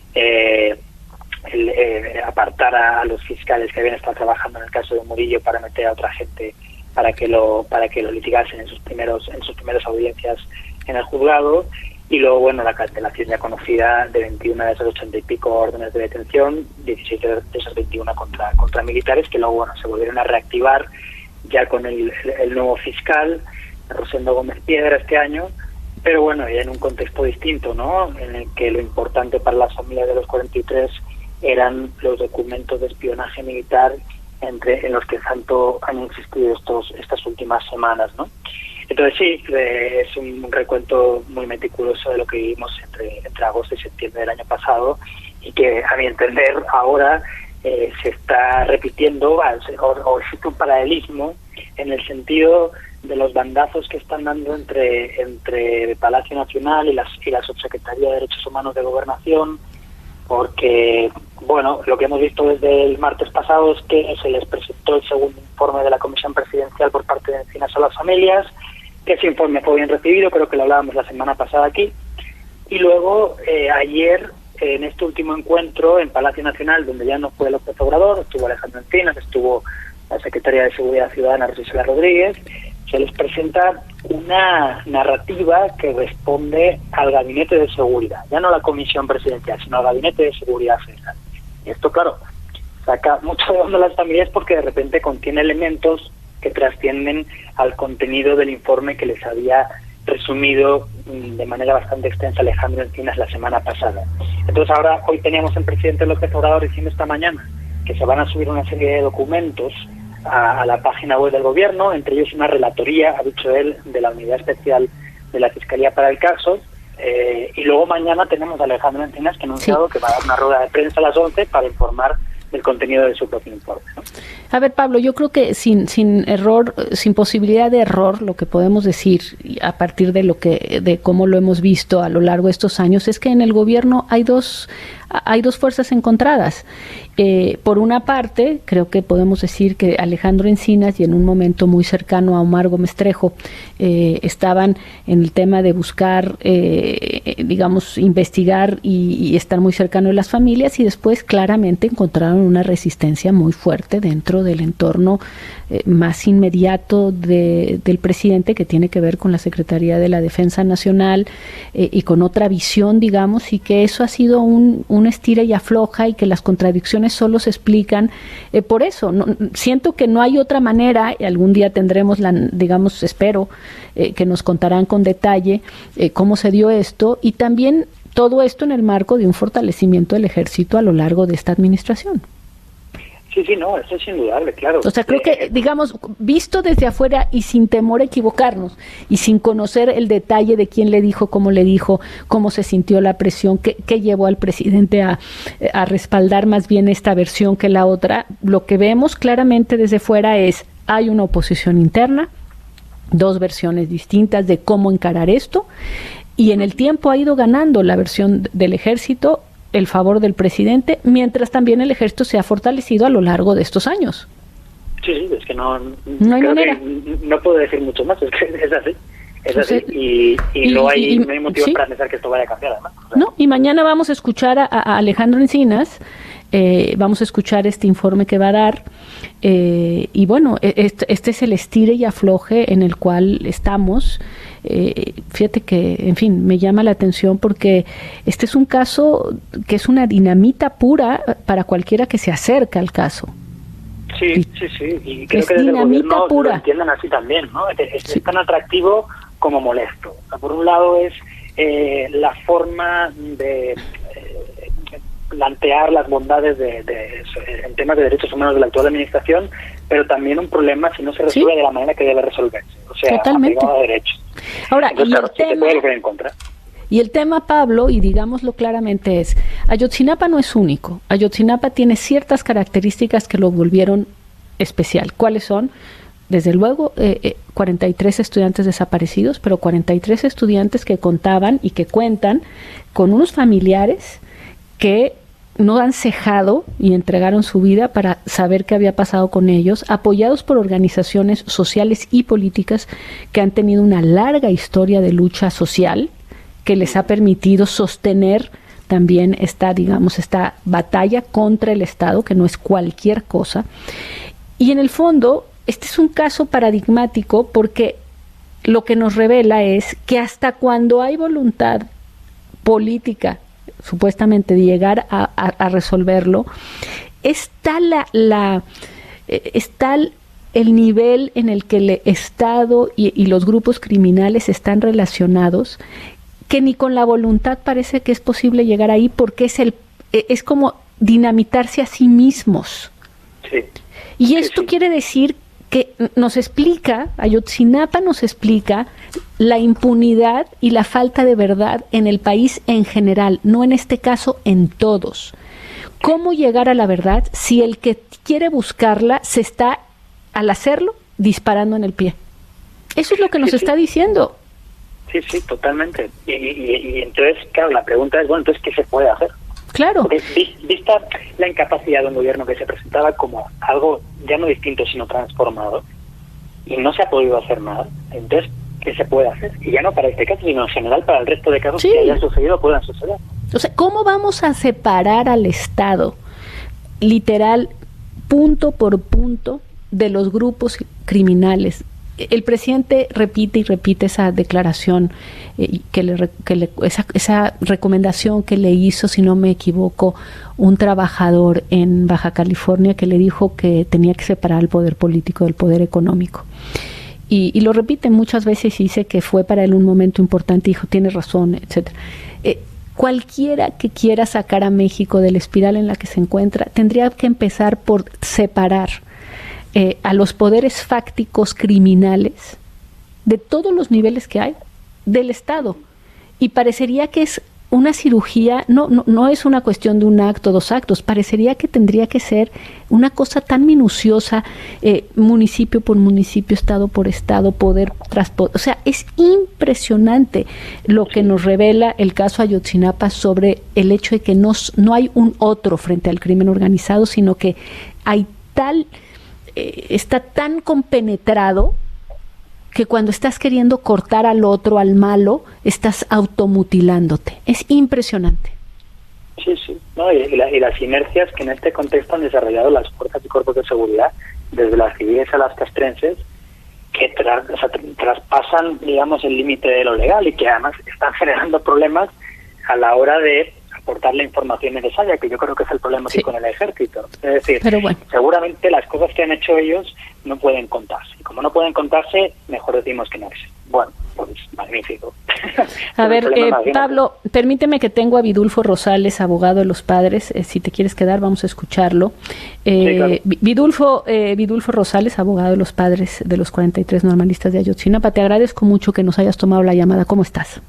eh, el, eh, apartar a, a los fiscales que habían estado trabajando en el caso de Murillo para meter a otra gente para que lo para que lo litigasen en sus primeros en sus primeras audiencias en el juzgado, y luego bueno la cancelación ya conocida de veintiuna de esas ochenta y pico órdenes de detención, diecisiete de esas veintiuna contra contra militares, que luego bueno se volvieron a reactivar ya con el, el nuevo fiscal, Rosendo Gómez Piedra, este año, pero bueno, ya en un contexto distinto, ¿no? En el que lo importante para las familias de los cuarenta y tres eran los documentos de espionaje militar entre en los que tanto han insistido estos estas últimas semanas, ¿no? Entonces sí, eh, es un recuento muy meticuloso de lo que vivimos entre, entre agosto y septiembre del año pasado, y que a mi entender ahora Eh, se está repitiendo o, o existe un paralelismo en el sentido de los bandazos que están dando entre entre Palacio Nacional y, las, y la Subsecretaría de Derechos Humanos de Gobernación, porque bueno, lo que hemos visto desde el martes pasado es que se les presentó el segundo informe de la Comisión Presidencial por parte de Encinas a las familias, que ese informe fue bien recibido, creo que lo hablábamos la semana pasada aquí, y luego eh, ayer en este último encuentro en Palacio Nacional, donde ya no fue López Obrador, estuvo Alejandro Encinas, estuvo la Secretaria de Seguridad Ciudadana, Rosa Rodríguez, se les presenta una narrativa que responde al Gabinete de Seguridad, ya no a la Comisión Presidencial, sino al Gabinete de Seguridad Federal. Y esto, claro, saca mucho de onda a las familias porque de repente contiene elementos que trascienden al contenido del informe que les había resumido de manera bastante extensa Alejandro Encinas la semana pasada. Entonces ahora, hoy teníamos el presidente López Obrador diciendo esta mañana que se van a subir una serie de documentos a, a la página web del gobierno, entre ellos una relatoría, ha dicho él, de la Unidad Especial de la Fiscalía para el caso, eh, y luego mañana tenemos a Alejandro Encinas que ha anunciado sí. que va a dar una rueda de prensa a las once para informar del contenido de su propio informe, ¿no? A ver, Pablo, yo creo que sin sin error, sin posibilidad de error, lo que podemos decir a partir de lo que de cómo lo hemos visto a lo largo de estos años es que en el gobierno hay dos hay dos fuerzas encontradas. Eh, por una parte, creo que podemos decir que Alejandro Encinas y en un momento muy cercano a Omar Gómez Trejo eh, estaban en el tema de buscar, eh, digamos, investigar y, y estar muy cercano de las familias, y después claramente encontraron una resistencia muy fuerte dentro del entorno eh, más inmediato de, del presidente, que tiene que ver con la Secretaría de la Defensa Nacional eh, y con otra visión, digamos, y que eso ha sido un, un estira y afloja, y que las contradicciones solo se explican eh, por eso. No, siento que no hay otra manera, y algún día tendremos, la, digamos, espero eh, que nos contarán con detalle eh, cómo se dio esto, y también todo esto en el marco de un fortalecimiento del ejército a lo largo de esta administración. Sí, sí, no, eso es indudable, claro. O sea, creo que, digamos, visto desde afuera y sin temor a equivocarnos y sin conocer el detalle de quién le dijo, cómo le dijo, cómo se sintió la presión, qué, qué llevó al presidente a, a respaldar más bien esta versión que la otra, lo que vemos claramente desde fuera es, hay una oposición interna, dos versiones distintas de cómo encarar esto, y en el tiempo ha ido ganando la versión del ejército el favor del presidente, mientras también el ejército se ha fortalecido a lo largo de estos años. Sí, sí, es que no, no hay manera. No puedo decir mucho más, es que es así. Es así, o sea, y, y, y no hay, y, no hay motivos ¿sí? para pensar que esto vaya a cambiar, además. O sea, no, y mañana vamos a escuchar a, a Alejandro Encinas, eh, vamos a escuchar este informe que va a dar, eh, y bueno, este, este es el estire y afloje en el cual estamos. Eh, fíjate que, en fin, me llama la atención porque este es un caso que es una dinamita pura para cualquiera que se acerca al caso. Sí, sí, sí, y creo que desde el gobierno pura. Lo entienden así también, ¿no? Es, es sí. tan atractivo como molesto. O sea, por un lado es eh, la forma de eh, plantear las bondades de, de, en temas de derechos humanos de la actual administración, pero también un problema si no se resuelve ¿sí? de la manera que debe resolverse, o sea, apegado a derechos. Ahora, Entonces, y claro, el sí tema, se puede volver en contra. Y el tema, Pablo, y digámoslo claramente, es, Ayotzinapa no es único. Ayotzinapa tiene ciertas características que lo volvieron especial. ¿Cuáles son? Desde luego, eh, eh, cuarenta y tres estudiantes desaparecidos, pero cuarenta y tres estudiantes que contaban y que cuentan con unos familiares que no han cejado y entregaron su vida para saber qué había pasado con ellos, apoyados por organizaciones sociales y políticas que han tenido una larga historia de lucha social que les ha permitido sostener también esta, digamos, esta batalla contra el Estado, que no es cualquier cosa. Y en el fondo, este es un caso paradigmático porque lo que nos revela es que hasta cuando hay voluntad política supuestamente de llegar a, a, a resolverlo, está la, la está el nivel en el que el Estado y, y los grupos criminales están relacionados, que ni con la voluntad parece que es posible llegar ahí, porque es el es como dinamitarse a sí mismos. Sí. Y esto sí, sí. quiere decir que nos explica, Ayotzinapa nos explica la impunidad y la falta de verdad en el país en general, no en este caso en todos. ¿Cómo llegar a la verdad si el que quiere buscarla se está, al hacerlo, disparando en el pie? Eso es lo que nos sí, está sí. diciendo. Sí, sí, totalmente. Y, y, y entonces, claro, la pregunta es, bueno, entonces, ¿qué se puede hacer? Claro. Porque vista la incapacidad de un gobierno que se presentaba como algo ya no distinto, sino transformado, y no se ha podido hacer nada, entonces, ¿qué se puede hacer? Y ya no para este caso, sino en general para el resto de casos sí. que hayan sucedido o puedan suceder. O sea, ¿cómo vamos a separar al Estado, literal, punto por punto, de los grupos criminales? El presidente repite y repite esa declaración, eh, que le, que le, esa, esa recomendación que le hizo, si no me equivoco, un trabajador en Baja California, que le dijo que tenía que separar el poder político del poder económico. Y, y lo repite muchas veces y dice que fue para él un momento importante, dijo, tiene razón, etcétera. Eh, cualquiera que quiera sacar a México de la espiral en la que se encuentra, tendría que empezar por separar Eh, a los poderes fácticos criminales de todos los niveles que hay del Estado, y parecería que es una cirugía no, no, no es una cuestión de un acto, dos actos, parecería que tendría que ser una cosa tan minuciosa, eh, municipio por municipio, estado por estado, poder tras poder. O sea, es impresionante lo que nos revela el caso Ayotzinapa sobre el hecho de que no, no hay un otro frente al crimen organizado, sino que hay tal, eh, está tan compenetrado que cuando estás queriendo cortar al otro, al malo, estás automutilándote. Es impresionante. Sí, sí. No, y, y, la, y las inercias que en este contexto han desarrollado las fuerzas y cuerpos de seguridad, desde las civiles a las castrenses, que tra, o sea, traspasan, digamos, el límite de lo legal y que además están generando problemas a la hora de aportar la información necesaria, que yo creo que es el problema sí. con el ejército. Es decir, bueno. seguramente las cosas que han hecho ellos no pueden contarse. Y como no pueden contarse, mejor decimos que no es. Bueno, pues magnífico. A ver, eh, Pablo, permíteme que tengo a Vidulfo Rosales, abogado de los padres. Eh, si te quieres quedar, vamos a escucharlo. Eh, sí, claro. Vidulfo, eh, Vidulfo Rosales, abogado de los padres de los cuarenta y tres normalistas de Ayotzinapa. Te agradezco mucho que nos hayas tomado la llamada. ¿Cómo estás?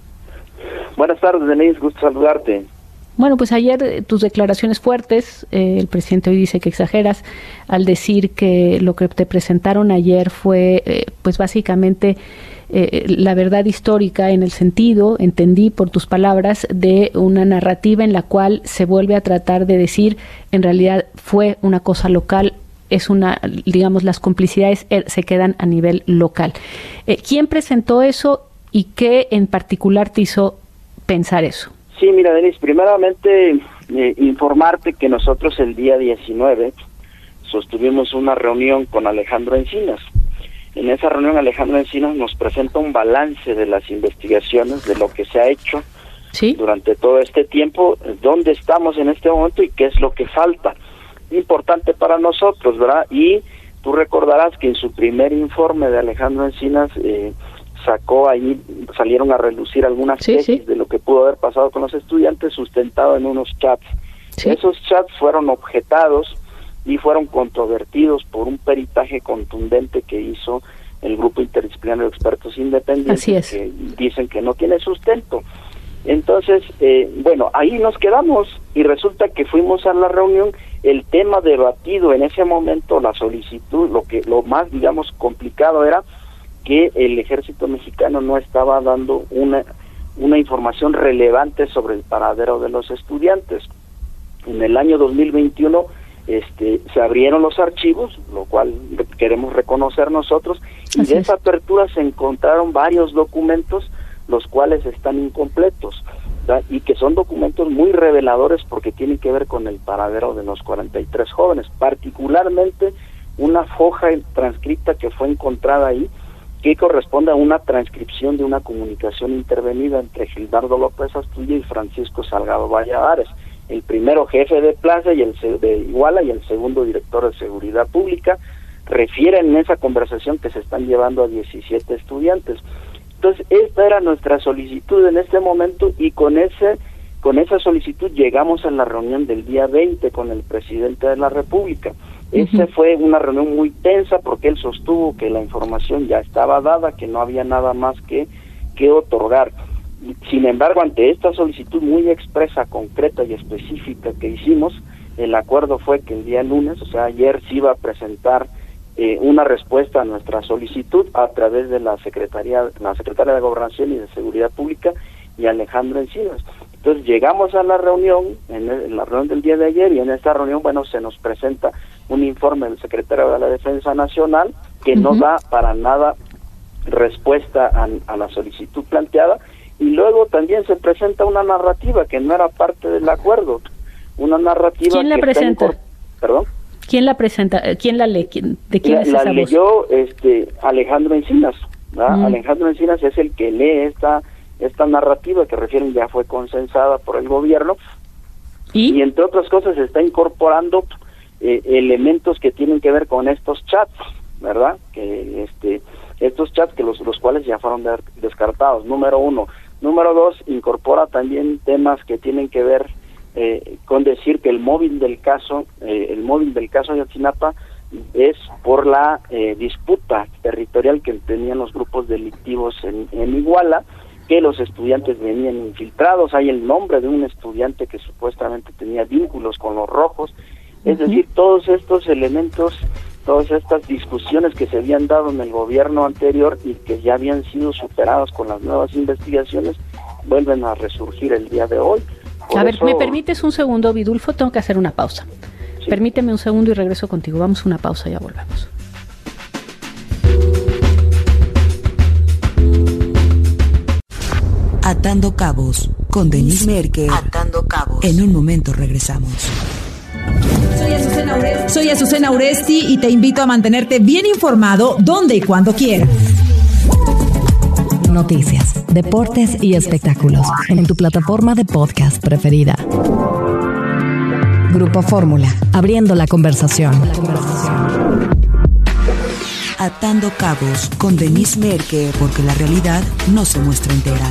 Buenas tardes, Denise. Gusto saludarte. Bueno, pues ayer eh, tus declaraciones fuertes, eh, el presidente hoy dice que exageras al decir que lo que te presentaron ayer fue, eh, pues básicamente, eh, la verdad histórica en el sentido, entendí por tus palabras, de una narrativa en la cual se vuelve a tratar de decir, en realidad fue una cosa local, es una, digamos, las complicidades eh, se quedan a nivel local. Eh, ¿Quién presentó eso y qué en particular te hizo pensar eso? Sí, mira, Denise, primeramente eh, informarte que nosotros el día diecinueve sostuvimos una reunión con Alejandro Encinas. En esa reunión Alejandro Encinas nos presenta un balance de las investigaciones, de lo que se ha hecho ¿Sí? durante todo este tiempo, dónde estamos en este momento y qué es lo que falta. Importante para nosotros, ¿verdad? Y tú recordarás que en su primer informe de Alejandro Encinas eh, sacó ahí, salieron a relucir algunas sí, tesis sí. de lo que pudo haber pasado con los estudiantes, sustentado en unos chats. Sí. Esos chats fueron objetados y fueron controvertidos por un peritaje contundente que hizo el grupo interdisciplinario de expertos independientes, Así es. que dicen que no tiene sustento. Entonces, eh, bueno, ahí nos quedamos y resulta que fuimos a la reunión, el tema debatido en ese momento, la solicitud, lo que lo más, digamos, complicado era que el ejército mexicano no estaba dando una una información relevante sobre el paradero de los estudiantes. En el año dos mil veintiuno este, se abrieron los archivos, lo cual queremos reconocer nosotros, y Así de esa apertura se encontraron varios documentos, los cuales están incompletos, ¿verdad? Y que son documentos muy reveladores porque tienen que ver con el paradero de los cuarenta y tres jóvenes, particularmente una hoja transcripta que fue encontrada ahí, que corresponde a una transcripción de una comunicación intervenida entre Gildardo López Astudillo y Francisco Salgado Valladares, el primero jefe de plaza y el de Iguala y el segundo director de seguridad pública. Refieren en esa conversación que se están llevando a diecisiete estudiantes. Entonces, esta era nuestra solicitud en este momento, y con ese con esa solicitud llegamos a la reunión del día veinte con el presidente de la República. Esa uh-huh. fue una reunión muy tensa porque él sostuvo que la información ya estaba dada, que no había nada más que, que otorgar. Sin embargo, ante esta solicitud muy expresa, concreta y específica que hicimos, el acuerdo fue que el día lunes, o sea, ayer, se iba a presentar eh, una respuesta a nuestra solicitud a través de la Secretaría, la Secretaria de Gobernación y de Seguridad Pública y Alejandro Encinas. Entonces llegamos a la reunión, en, el, en la reunión del día de ayer, y en esta reunión, bueno, se nos presenta un informe del secretario de la Defensa Nacional que uh-huh. no da para nada respuesta a, a la solicitud planteada, y luego también se presenta una narrativa que no era parte del acuerdo, una narrativa ¿Quién la que presenta? Está incor- ¿Perdón? ¿Quién la presenta? ¿Quién la lee? ¿Quién, ¿De quién la, es esa la voz? leyó este, Alejandro Encinas, ¿verdad? Uh-huh. Alejandro Encinas es el que lee esta esta narrativa que refieren ya fue consensada por el gobierno, y, y entre otras cosas se está incorporando eh, elementos que tienen que ver con estos chats, ¿verdad? Que este estos chats que los los cuales ya fueron de, descartados, número uno. Número dos, incorpora también temas que tienen que ver eh, con decir que el móvil del caso, eh, el móvil del caso de Ayotzinapa es por la eh, disputa territorial que tenían los grupos delictivos en, en Iguala, que los estudiantes venían infiltrados, hay el nombre de un estudiante que supuestamente tenía vínculos con los rojos, es uh-huh. decir, todos estos elementos, todas estas discusiones que se habían dado en el gobierno anterior y que ya habían sido superadas con las nuevas investigaciones, vuelven a resurgir el día de hoy. Por a ver, eso... ¿me permites un segundo, Vidulfo? Tengo que hacer una pausa. Sí. Permíteme un segundo y regreso contigo. Vamos a una pausa y ya volvemos. Atando Cabos, con Denise Merker. Atando Cabos. En un momento regresamos. Soy Azucena Uresti. Soy Azucena Uresti y te invito a mantenerte bien informado donde y cuando quieras. Noticias, deportes y espectáculos en tu plataforma de podcast preferida. Grupo Fórmula, abriendo la conversación. Atando Cabos, con Denise Merker, porque la realidad no se muestra entera.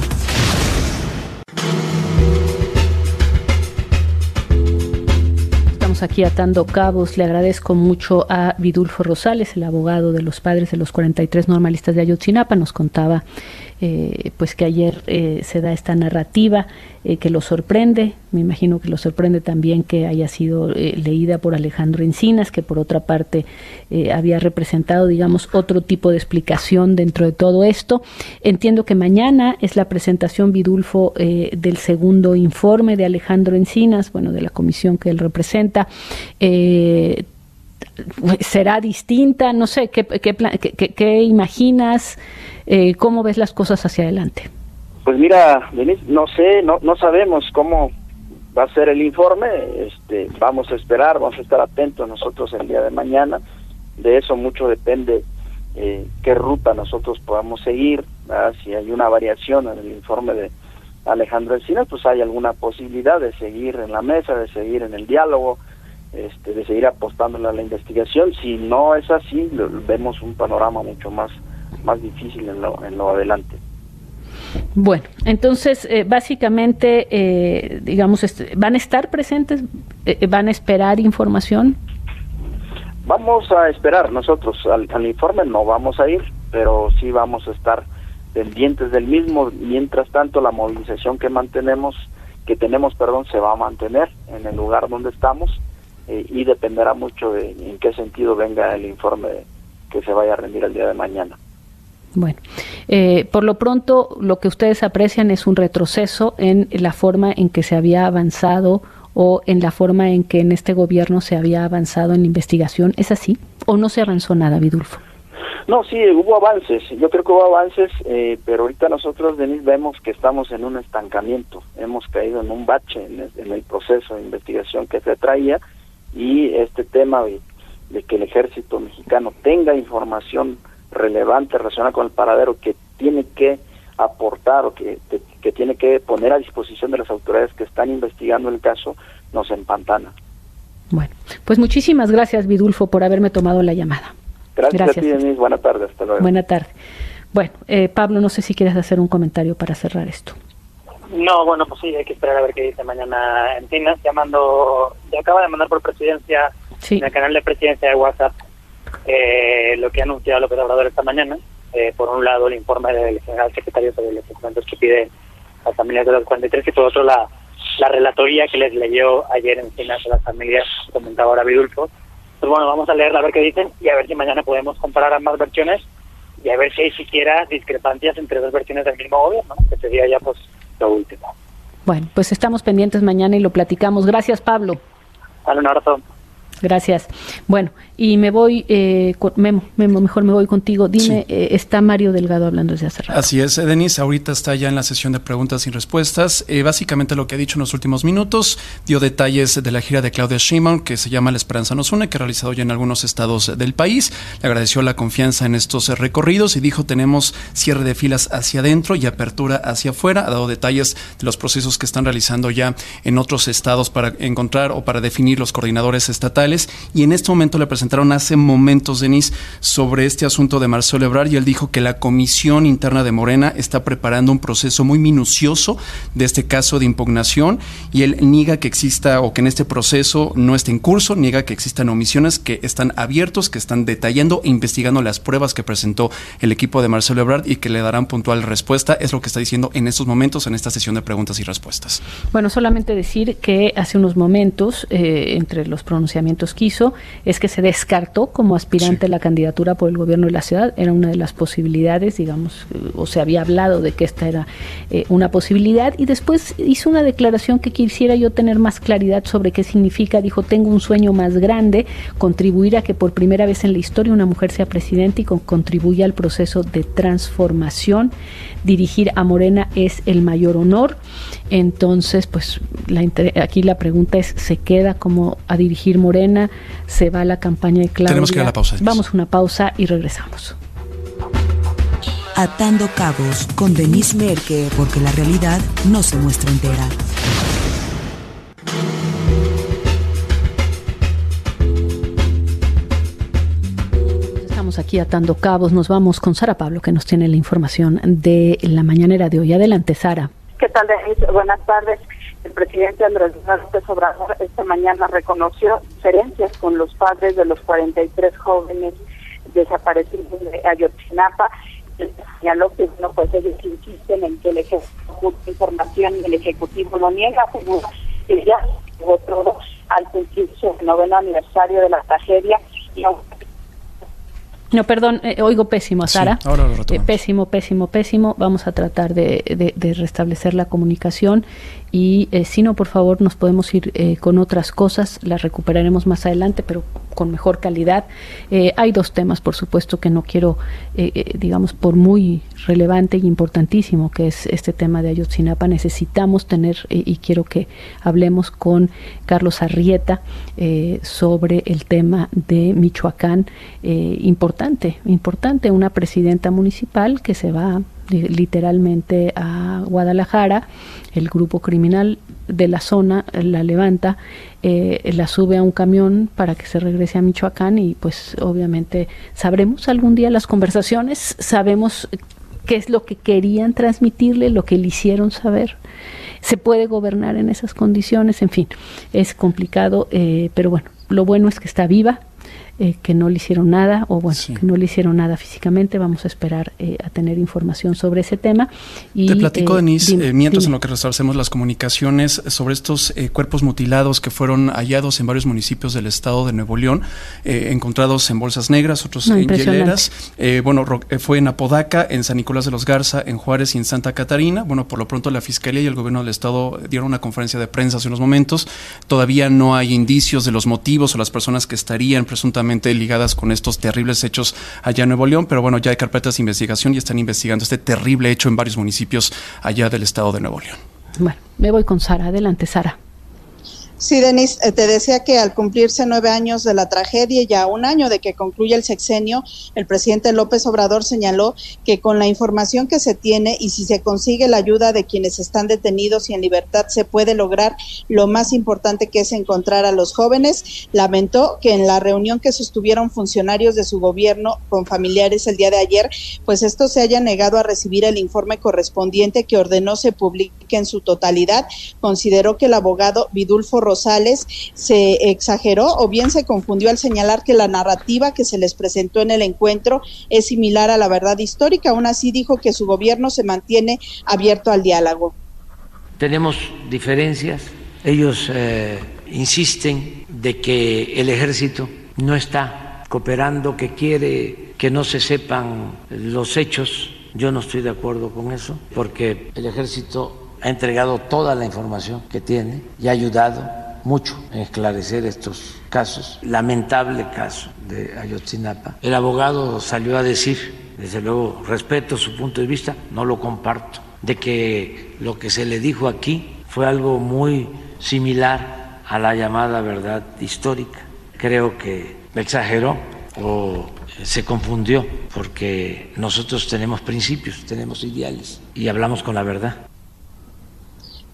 Aquí atando cabos. Le agradezco mucho a Vidulfo Rosales, el abogado de los padres de los cuarenta y tres normalistas de Ayotzinapa. Nos contaba eh, pues que ayer eh, se da esta narrativa eh, que lo sorprende. Me imagino que lo sorprende también que haya sido eh, leída por Alejandro Encinas, que por otra parte eh, había representado, digamos, otro tipo de explicación dentro de todo esto. Entiendo que mañana es la presentación, Vidulfo, eh, del segundo informe de Alejandro Encinas, bueno, de la comisión que él representa. Eh, ¿Será distinta? No sé, ¿qué, qué, qué, qué, qué imaginas? Eh, ¿Cómo ves las cosas hacia adelante? Pues mira, Denise, no sé, no, no sabemos cómo va a ser el informe. Este, vamos a esperar, vamos a estar atentos nosotros el día de mañana. De eso mucho depende eh, qué ruta nosotros podamos seguir, ¿verdad? Si hay una variación en el informe de Alejandro Encinas, pues hay alguna posibilidad de seguir en la mesa, de seguir en el diálogo, este, de seguir apostándole a la investigación. Si no es así, lo, vemos un panorama mucho más, más difícil en lo, en lo adelante. Bueno, entonces, eh, básicamente, eh, digamos, este, ¿van a estar presentes? Eh, ¿Van a esperar información? Vamos a esperar nosotros, al, al informe no vamos a ir, pero sí vamos a estar pendientes del mismo. Mientras tanto, la movilización que mantenemos, que tenemos, perdón, se va a mantener en el lugar donde estamos eh, y dependerá mucho de en qué sentido venga el informe que se vaya a rendir el día de mañana. Bueno, eh, por lo pronto lo que ustedes aprecian es un retroceso en la forma en que se había avanzado o en la forma en que en este gobierno se había avanzado en la investigación. ¿Es así? ¿O no se avanzó nada, Vidulfo? No, sí, hubo avances. Yo creo que hubo avances, eh, pero ahorita nosotros, Denise, vemos que estamos en un estancamiento. Hemos caído en un bache en el, en el proceso de investigación que se traía y este tema de, de que el ejército mexicano tenga información relevante relacionada con el paradero que tiene que aportar o que, que, que tiene que poner a disposición de las autoridades que están investigando el caso, nos empantana. Bueno, pues muchísimas gracias, Vidulfo, por haberme tomado la llamada. Gracias, gracias a ti, Denise. Buena tarde, hasta luego. Buena tarde. Bueno, eh, Pablo, no sé si quieres hacer un comentario para cerrar esto. No, bueno, pues sí, hay que esperar a ver qué dice mañana Encinas. Llamando, ya acaba de mandar por presidencia, sí, en el canal de presidencia de WhatsApp, eh, lo que ha anunciado López Obrador esta mañana. Eh, por un lado, el informe del general secretario sobre los documentos que pide las familias de los cuarenta y tres y por otro, la, la relatoría que les leyó ayer Encinas a las familias, comentaba ahora Vidulfo. Pues bueno, vamos a leerla a ver qué dicen y a ver si mañana podemos comparar ambas versiones y a ver si hay siquiera discrepancias entre dos versiones del mismo gobierno, que sería ya pues lo último. Bueno, pues estamos pendientes mañana y lo platicamos. Gracias, Pablo. Dale un abrazo. Gracias. Bueno, y me voy, eh, con Memo, Memo, mejor me voy contigo. Dime, sí. eh, está Mario Delgado hablando desde hace rato. Así es, Denise, ahorita está ya en la sesión de preguntas y respuestas. Eh, básicamente lo que ha dicho en los últimos minutos, dio detalles de la gira de Claudia Sheinbaum, que se llama La Esperanza Nos Une, que ha realizado ya en algunos estados del país. Le agradeció la confianza en estos recorridos y dijo, tenemos cierre de filas hacia adentro y apertura hacia afuera. Ha dado detalles de los procesos que están realizando ya en otros estados para encontrar o para definir los coordinadores estatales electorales, y en este momento le presentaron hace momentos, Denise, sobre este asunto de Marcelo Ebrard, y él dijo que la comisión interna de Morena está preparando un proceso muy minucioso de este caso de impugnación, y él niega que exista o que en este proceso no esté en curso, niega que existan omisiones, que están abiertos, que están detallando e investigando las pruebas que presentó el equipo de Marcelo Ebrard y que le darán puntual respuesta. Es lo que está diciendo en estos momentos en esta sesión de preguntas y respuestas. Bueno, solamente decir que hace unos momentos, eh, entre los pronunciamientos que hizo, es que se descartó como aspirante sí. a la candidatura por el gobierno de la ciudad. Era una de las posibilidades, digamos, o se había hablado de que esta era eh, una posibilidad, y después hizo una declaración que quisiera yo tener más claridad sobre qué significa. Dijo: tengo un sueño más grande, contribuir a que por primera vez en la historia una mujer sea presidenta y con, contribuya al proceso de transformación. Dirigir a Morena es el mayor honor. Entonces, pues la, aquí la pregunta es: ¿se queda como a dirigir Morena? ¿Se va a la campaña de Claudia? Tenemos que ir a la pausa. Vamos a una pausa y regresamos. Atando Cabos con Denise Merker, porque la realidad no se muestra entera. Estamos aquí atando cabos. Nos vamos con Sara Pablo, que nos tiene la información de la mañanera de hoy. Adelante, Sara. ¿Qué tal, Denise? Buenas tardes. El presidente Andrés Manuel López Obrador esta mañana reconoció diferencias con los padres de los cuarenta y tres jóvenes desaparecidos de Ayotzinapa. Señaló que no, pues ellos insisten en que el Ejecutivo de información y el Ejecutivo lo niega, como que ya llegó todo al cumplirse el noveno aniversario de la tragedia. Y No, perdón, eh, oigo pésimo, Sara. Sí, ahora lo retomamos. Eh, pésimo, pésimo, pésimo. Vamos a tratar de, de, de restablecer la comunicación y eh, si no, por favor, nos podemos ir eh, con otras cosas. Las recuperaremos más adelante, pero con mejor calidad. Eh, hay dos temas, por supuesto, que no quiero, eh, eh, digamos, por muy relevante y importantísimo que es este tema de Ayotzinapa, necesitamos tener, eh, y quiero que hablemos con Carlos Arrieta eh, sobre el tema de Michoacán. Eh, importante, importante, una presidenta municipal que se va literalmente a Guadalajara, el grupo criminal de la zona la levanta, eh, la sube a un camión para que se regrese a Michoacán y pues obviamente sabremos algún día las conversaciones, sabemos qué es lo que querían transmitirle, lo que le hicieron saber. Se puede gobernar en esas condiciones, en fin, es complicado, eh, pero bueno, lo bueno es que está viva, Eh, que no le hicieron nada, o bueno, sí. que no le hicieron nada físicamente. Vamos a esperar eh, a tener información sobre ese tema. Y, Te platico, eh, Denise, dime, eh, mientras dime. en lo que restablecemos las comunicaciones sobre estos eh, cuerpos mutilados que fueron hallados en varios municipios del estado de Nuevo León, eh, encontrados en bolsas negras, otros no, en hieleras. Eh, bueno, eh, fue en Apodaca, en San Nicolás de los Garza, en Juárez y en Santa Catarina. Bueno, por lo pronto la Fiscalía y el Gobierno del Estado dieron una conferencia de prensa hace unos momentos. Todavía no hay indicios de los motivos o las personas que estarían presuntamente ligadas con estos terribles hechos allá en Nuevo León, pero bueno, ya hay carpetas de investigación y están investigando este terrible hecho en varios municipios allá del estado de Nuevo León. Bueno, me voy con Sara. Adelante, Sara. Sí, Denise, te decía que al cumplirse nueve años de la tragedia y ya un año de que concluye el sexenio, el presidente López Obrador señaló que con la información que se tiene y si se consigue la ayuda de quienes están detenidos y en libertad, se puede lograr lo más importante, que es encontrar a los jóvenes. Lamentó que en la reunión que sostuvieron funcionarios de su gobierno con familiares el día de ayer, pues estos se hayan negado a recibir el informe correspondiente que ordenó se publique en su totalidad. Consideró que el abogado Vidulfo Rosales se exageró o bien se confundió al señalar que la narrativa que se les presentó en el encuentro es similar a la verdad histórica. Aún así dijo que su gobierno se mantiene abierto al diálogo. Tenemos diferencias. Ellos eh, insisten de que el ejército no está cooperando, que quiere que no se sepan los hechos. Yo no estoy de acuerdo con eso, porque el ejército ha entregado toda la información que tiene y ha ayudado mucho en esclarecer estos casos. Lamentable caso de Ayotzinapa. El abogado salió a decir, desde luego respeto su punto de vista, no lo comparto, de que lo que se le dijo aquí fue algo muy similar a la llamada verdad histórica. Creo que exageró o se confundió, porque nosotros tenemos principios, tenemos ideales y hablamos con la verdad.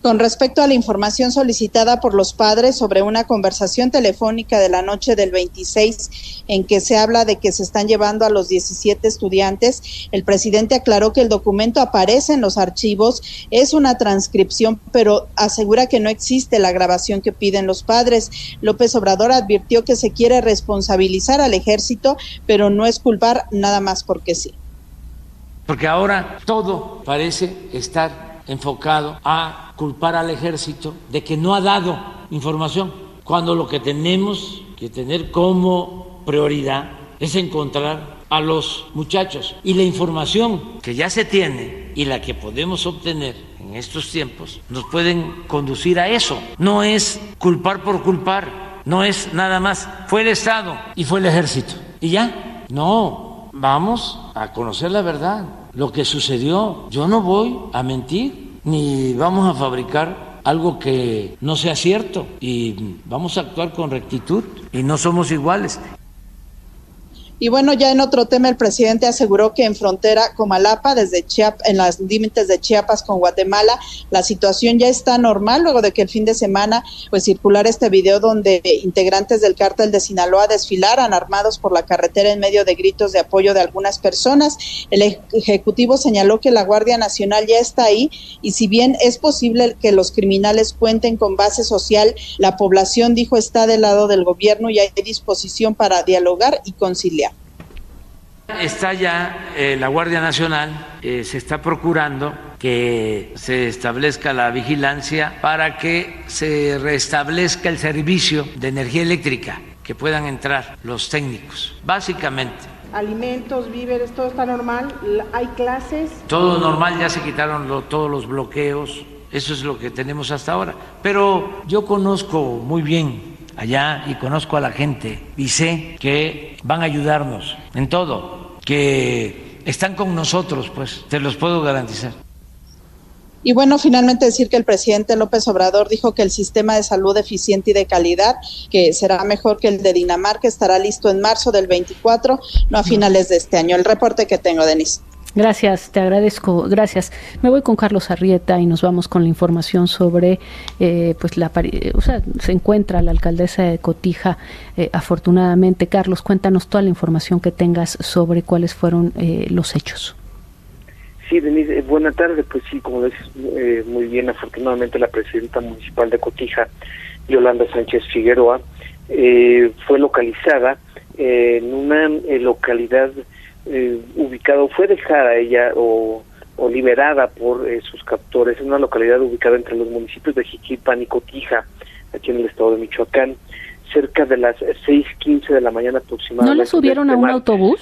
Con respecto a la información solicitada por los padres sobre una conversación telefónica de la noche del veintiséis en que se habla de que se están llevando a los diecisiete estudiantes, el presidente aclaró que el documento aparece en los archivos, es una transcripción, pero asegura que no existe la grabación que piden los padres. López Obrador advirtió que se quiere responsabilizar al ejército, pero no es culpar nada más porque sí. Porque ahora todo parece estar enfocado a culpar al ejército de que no ha dado información, cuando lo que tenemos que tener como prioridad es encontrar a los muchachos, y la información que ya se tiene y la que podemos obtener en estos tiempos nos pueden conducir a eso. No es culpar por culpar, no es nada más fue el Estado y fue el ejército y ya. No, vamos a conocer la verdad, lo que sucedió. Yo no voy a mentir, ni vamos a fabricar algo que no sea cierto, y vamos a actuar con rectitud, y no somos iguales. Y bueno, ya en otro tema, el presidente aseguró que en frontera Comalapa, desde Chiapas, en los límites de Chiapas con Guatemala, la situación ya está normal, luego de que el fin de semana pues circulara este video donde integrantes del cártel de Sinaloa desfilaran armados por la carretera en medio de gritos de apoyo de algunas personas. El ejecutivo señaló que la Guardia Nacional ya está ahí, y si bien es posible que los criminales cuenten con base social, la población, dijo, está del lado del gobierno y hay disposición para dialogar y conciliar. Está ya eh, la Guardia Nacional, eh, se está procurando que se establezca la vigilancia para que se restablezca el servicio de energía eléctrica, que puedan entrar los técnicos, básicamente. Alimentos, víveres, todo está normal, hay clases. Todo normal, ya se quitaron lo, todos los bloqueos, eso es lo que tenemos hasta ahora. Pero yo conozco muy bien allá y conozco a la gente y sé que van a ayudarnos en todo, que están con nosotros, pues, te los puedo garantizar. Y bueno, finalmente decir que el presidente López Obrador dijo que el sistema de salud eficiente y de calidad, que será mejor que el de Dinamarca, estará listo en marzo del veinticuatro, no a finales de este año. El reporte que tengo, Denise. Gracias, te agradezco, gracias. Me voy con Carlos Arrieta y nos vamos con la información sobre, eh, pues la, o sea, se encuentra la alcaldesa de Cotija, eh, afortunadamente. Carlos, cuéntanos toda la información que tengas sobre cuáles fueron eh, los hechos. Sí, Denise, eh, buena tarde. Pues sí, como dices eh, muy bien, afortunadamente la presidenta municipal de Cotija, Yolanda Sánchez Figueroa, eh, fue localizada eh, en una eh, localidad Eh, ubicado, fue dejada ella o, o liberada por eh, sus captores en una localidad ubicada entre los municipios de Jiquilpan y Cotija, aquí en el estado de Michoacán, cerca de las seis quince de la mañana aproximadamente. ¿No la subieron a un martes. autobús?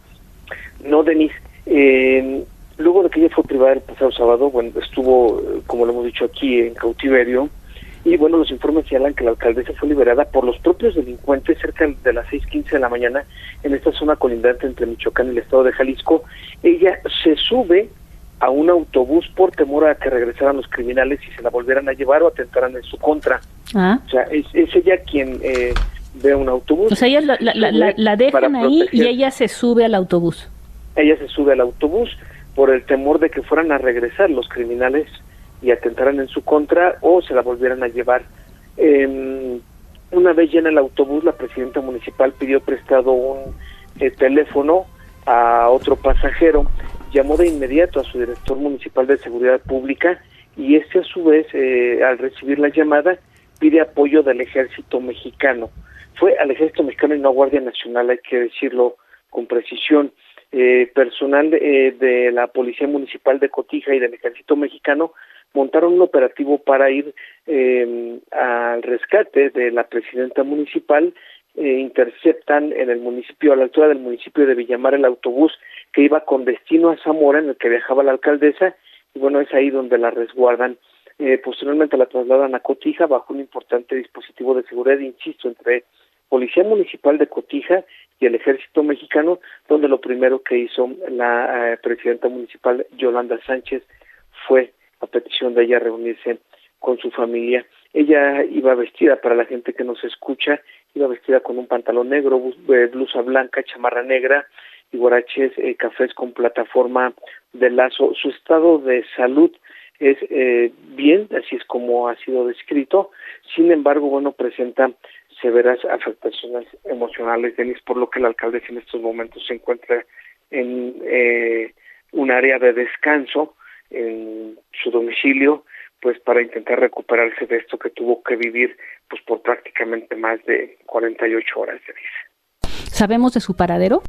No, Denise, eh, luego de que ella fue privada el pasado sábado, bueno, estuvo, como lo hemos dicho aquí, en cautiverio. Y bueno, los informes señalan que la alcaldesa fue liberada por los propios delincuentes cerca de las seis quince de la mañana en esta zona colindante entre Michoacán y el estado de Jalisco. Ella se sube a un autobús por temor a que regresaran los criminales y se la volvieran a llevar o atentaran en su contra. Ah. O sea, es, es ella quien eh, ve un autobús. O sea, ella la, la, la, la, la dejan ahí y ella se sube al autobús. Ella se sube al autobús por el temor de que fueran a regresar los criminales y atentaran en su contra o se la volvieran a llevar. Eh, una vez ya en el autobús, la presidenta municipal pidió prestado un eh, teléfono a otro pasajero, llamó de inmediato a su director municipal de seguridad pública y este a su vez, eh, al recibir la llamada, pide apoyo del ejército mexicano. Fue al ejército mexicano y no a Guardia Nacional, hay que decirlo con precisión. Eh, personal eh, de la Policía Municipal de Cotija y del ejército mexicano montaron un operativo para ir eh, al rescate de la presidenta municipal. Eh, interceptan en el municipio, a la altura del municipio de Villamar, el autobús que iba con destino a Zamora, en el que viajaba la alcaldesa, y bueno, es ahí donde la resguardan. Eh, posteriormente la trasladan a Cotija bajo un importante dispositivo de seguridad, insisto, entre Policía Municipal de Cotija y el Ejército Mexicano, donde lo primero que hizo la eh, presidenta municipal, Yolanda Sánchez, fue, a petición de ella, reunirse con su familia. Ella iba vestida, para la gente que nos escucha, iba vestida con un pantalón negro, blusa blanca, chamarra negra y guaraches eh, cafés con plataforma de lazo. Su estado de salud es eh, bien, así es como ha sido descrito. Sin embargo, bueno, presenta severas afectaciones emocionales, Denis, por lo que la alcaldesa en estos momentos se encuentra en eh, un área de descanso en su domicilio, pues para intentar recuperarse de esto que tuvo que vivir pues por prácticamente más de cuarenta y ocho horas, Denis. ¿Sabemos de su paradero?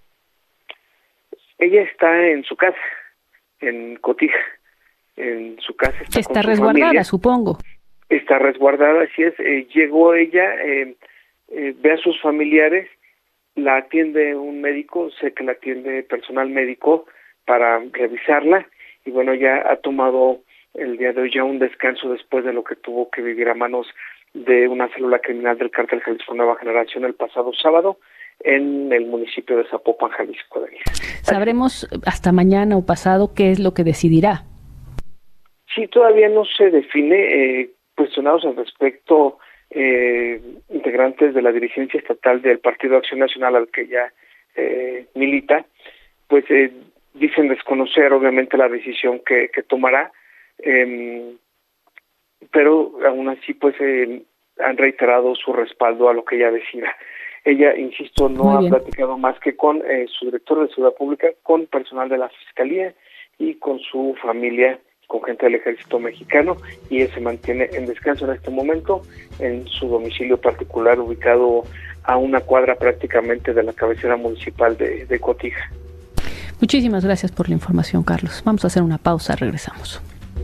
Ella está en su casa, en Cotija, en su casa. Está, está con su resguardada, familia. Supongo. Está resguardada, así es. Eh, llegó ella, eh, eh, ve a sus familiares, la atiende un médico, sé que la atiende personal médico para revisarla, y bueno, ya ha tomado el día de hoy ya un descanso después de lo que tuvo que vivir a manos de una célula criminal del Cártel Jalisco Nueva Generación el pasado sábado en el municipio de Zapopan, Jalisco. ¿Sabremos hasta mañana o pasado qué es lo que decidirá? Sí, todavía no se define. Eh, cuestionados al respecto, eh, integrantes de la dirigencia estatal del Partido Acción Nacional al que ella eh, milita, pues eh, dicen desconocer obviamente la decisión que, que tomará, eh, pero aún así pues eh, han reiterado su respaldo a lo que ella decida. Ella, insisto, no ha platicado más que con eh, su director de Seguridad Pública, con personal de la Fiscalía y con su familia, con gente del Ejército Mexicano, y él se mantiene en descanso en este momento en su domicilio particular, ubicado a una cuadra prácticamente de la cabecera municipal de, de Cotija. Muchísimas gracias por la información, Carlos. Vamos a hacer una pausa, regresamos.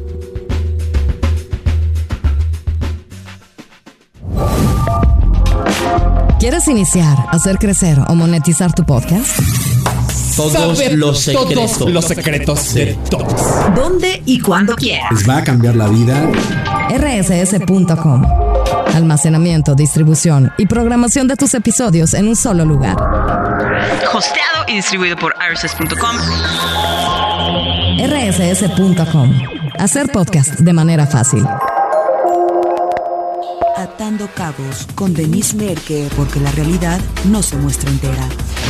¿Quieres iniciar, hacer crecer o monetizar tu podcast? Todos Saber los secretos. Todos los secretos de todos. ¿Dónde y cuándo quieras? Les va a cambiar la vida. R S S punto com. Almacenamiento, distribución y programación de tus episodios en un solo lugar. Hosteado y distribuido por R S S punto com. R S S punto com. Hacer podcast de manera fácil. Atando Cabos con Denise Merker, porque la realidad no se muestra entera.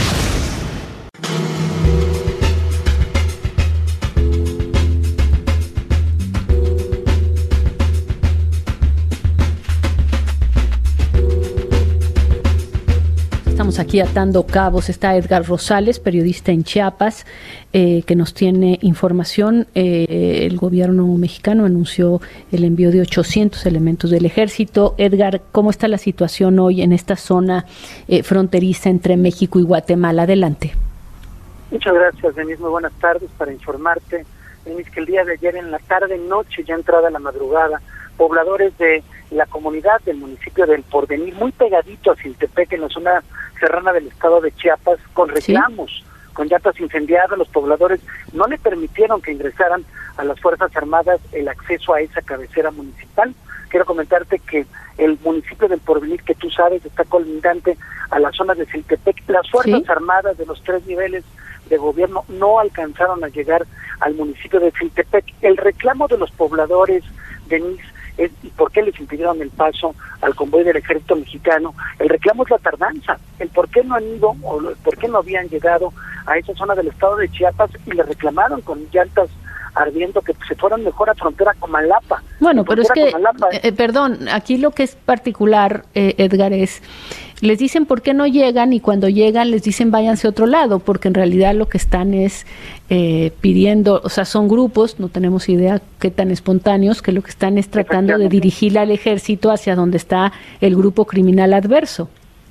Estamos aquí atando cabos. Está Edgar Rosales, periodista en Chiapas, eh, que nos tiene información. Eh, el gobierno mexicano anunció el envío de ochocientos elementos del ejército. Edgar, ¿cómo está la situación hoy en esta zona eh, fronteriza entre México y Guatemala? Adelante. Muchas gracias, Denise. Muy buenas tardes. Para informarte, Denise, que el día de ayer en la tarde, noche, ya entrada la madrugada, pobladores de la comunidad del municipio del Porvenir, muy pegadito a Siltepec, en la zona serrana del estado de Chiapas, con reclamos, ¿sí?, con llantas incendiadas. Los pobladores no le permitieron que ingresaran a las Fuerzas Armadas el acceso a esa cabecera municipal. Quiero comentarte que el municipio del Porvenir, que tú sabes, está colindante a la zona de Siltepec. Las Fuerzas ¿Sí? Armadas de los tres niveles de gobierno no alcanzaron a llegar al municipio de Siltepec. El reclamo de los pobladores, Denise, es ¿y por qué les impidieron el paso al convoy del ejército mexicano? El reclamo es la tardanza, el por qué no han ido o el por qué no habían llegado a esa zona del estado de Chiapas, y le reclamaron con llantas ardiendo que se fueran mejor a frontera con Malapa. Bueno, pero es que, eh, perdón, aquí lo que es particular, eh, Edgar, es, les dicen por qué no llegan, y cuando llegan les dicen váyanse a otro lado, porque en realidad lo que están es eh, pidiendo, o sea, son grupos, no tenemos idea qué tan espontáneos, que lo que están es tratando de dirigir al ejército hacia donde está el grupo criminal adverso.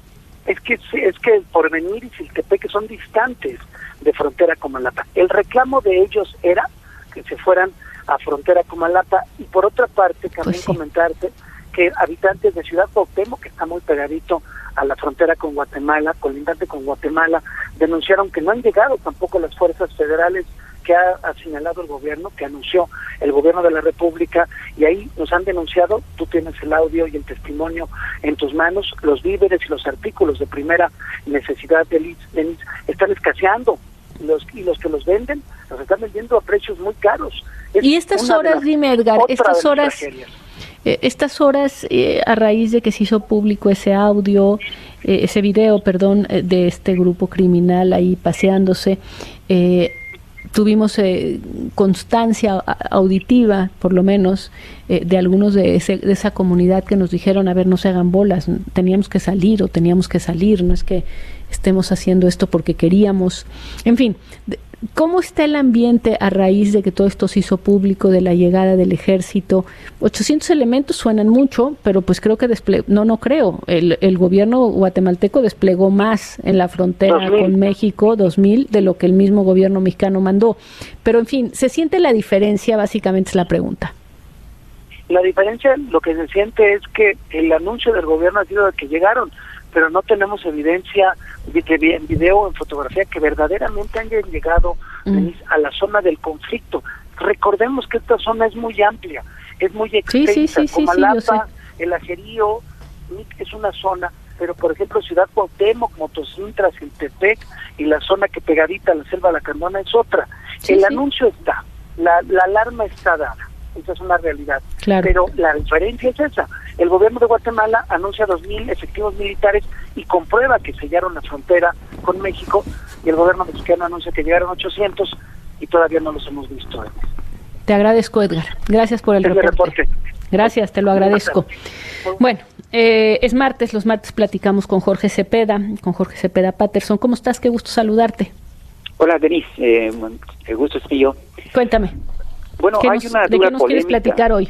Es que es que el Porvenir y Siltepec son distantes de frontera con Malapa. El reclamo de ellos era que se fueran a frontera con Malapa, y por otra parte también pues sí. comentarte que habitantes de Ciudad Cuauhtémoc, que está muy pegadito a la frontera con Guatemala, colindante con Guatemala, denunciaron que no han llegado tampoco las fuerzas federales que ha, ha señalado el gobierno, que anunció el gobierno de la República, y ahí nos han denunciado, tú tienes el audio y el testimonio en tus manos, los víveres y los artículos de primera necesidad de Denise están escaseando, los y los que los venden los están vendiendo a precios muy caros. Es y estas horas, las, dime Edgar, estas horas, eh, estas horas eh, a raíz de que se hizo público ese audio, eh, ese video, perdón, eh, de este grupo criminal ahí paseándose, eh, tuvimos eh, constancia auditiva, por lo menos, eh, de algunos de, ese, de esa comunidad que nos dijeron, a ver, no se hagan bolas, teníamos que salir o teníamos que salir, no es que estemos haciendo esto porque queríamos. En fin, ¿cómo está el ambiente a raíz de que todo esto se hizo público, de la llegada del ejército? ochocientos elementos suenan mucho, pero pues creo que desple- no, no creo. El, el gobierno guatemalteco desplegó más en la frontera dos mil con México, dos mil, de lo que el mismo gobierno mexicano mandó. Pero en fin, ¿se siente la diferencia? Básicamente es la pregunta. La diferencia, lo que se siente es que el anuncio del gobierno ha sido de que llegaron, pero no tenemos evidencia de, en video, en fotografía, que verdaderamente hayan llegado mm. a la zona del conflicto. Recordemos que esta zona es muy amplia, es muy extensa, sí, sí, sí, Comalapa, sí, sí, el Ajerío, es una zona, pero por ejemplo Ciudad Cuauhtémoc, Motocintla, Siltepec y la zona que pegadita a la Selva Lacandona es otra. Sí, el sí. anuncio está, la, la alarma está dada. Esa es una realidad, claro. Pero la diferencia es esa. El gobierno de Guatemala anuncia dos mil efectivos militares y comprueba que sellaron la frontera con México, y el gobierno mexicano anuncia que llegaron ochocientos y todavía no los hemos visto. Te agradezco, Edgar. Gracias por el reporte. reporte. Gracias, te lo agradezco. Bueno, eh, es martes, los martes platicamos con Jorge Cepeda, con Jorge Cepeda Patterson. ¿Cómo estás? Qué gusto saludarte. Hola, Denise. Eh, el gusto es mío. Cuéntame. Bueno, hay nos, una dura ¿de qué nos polémica. quieres platicar hoy?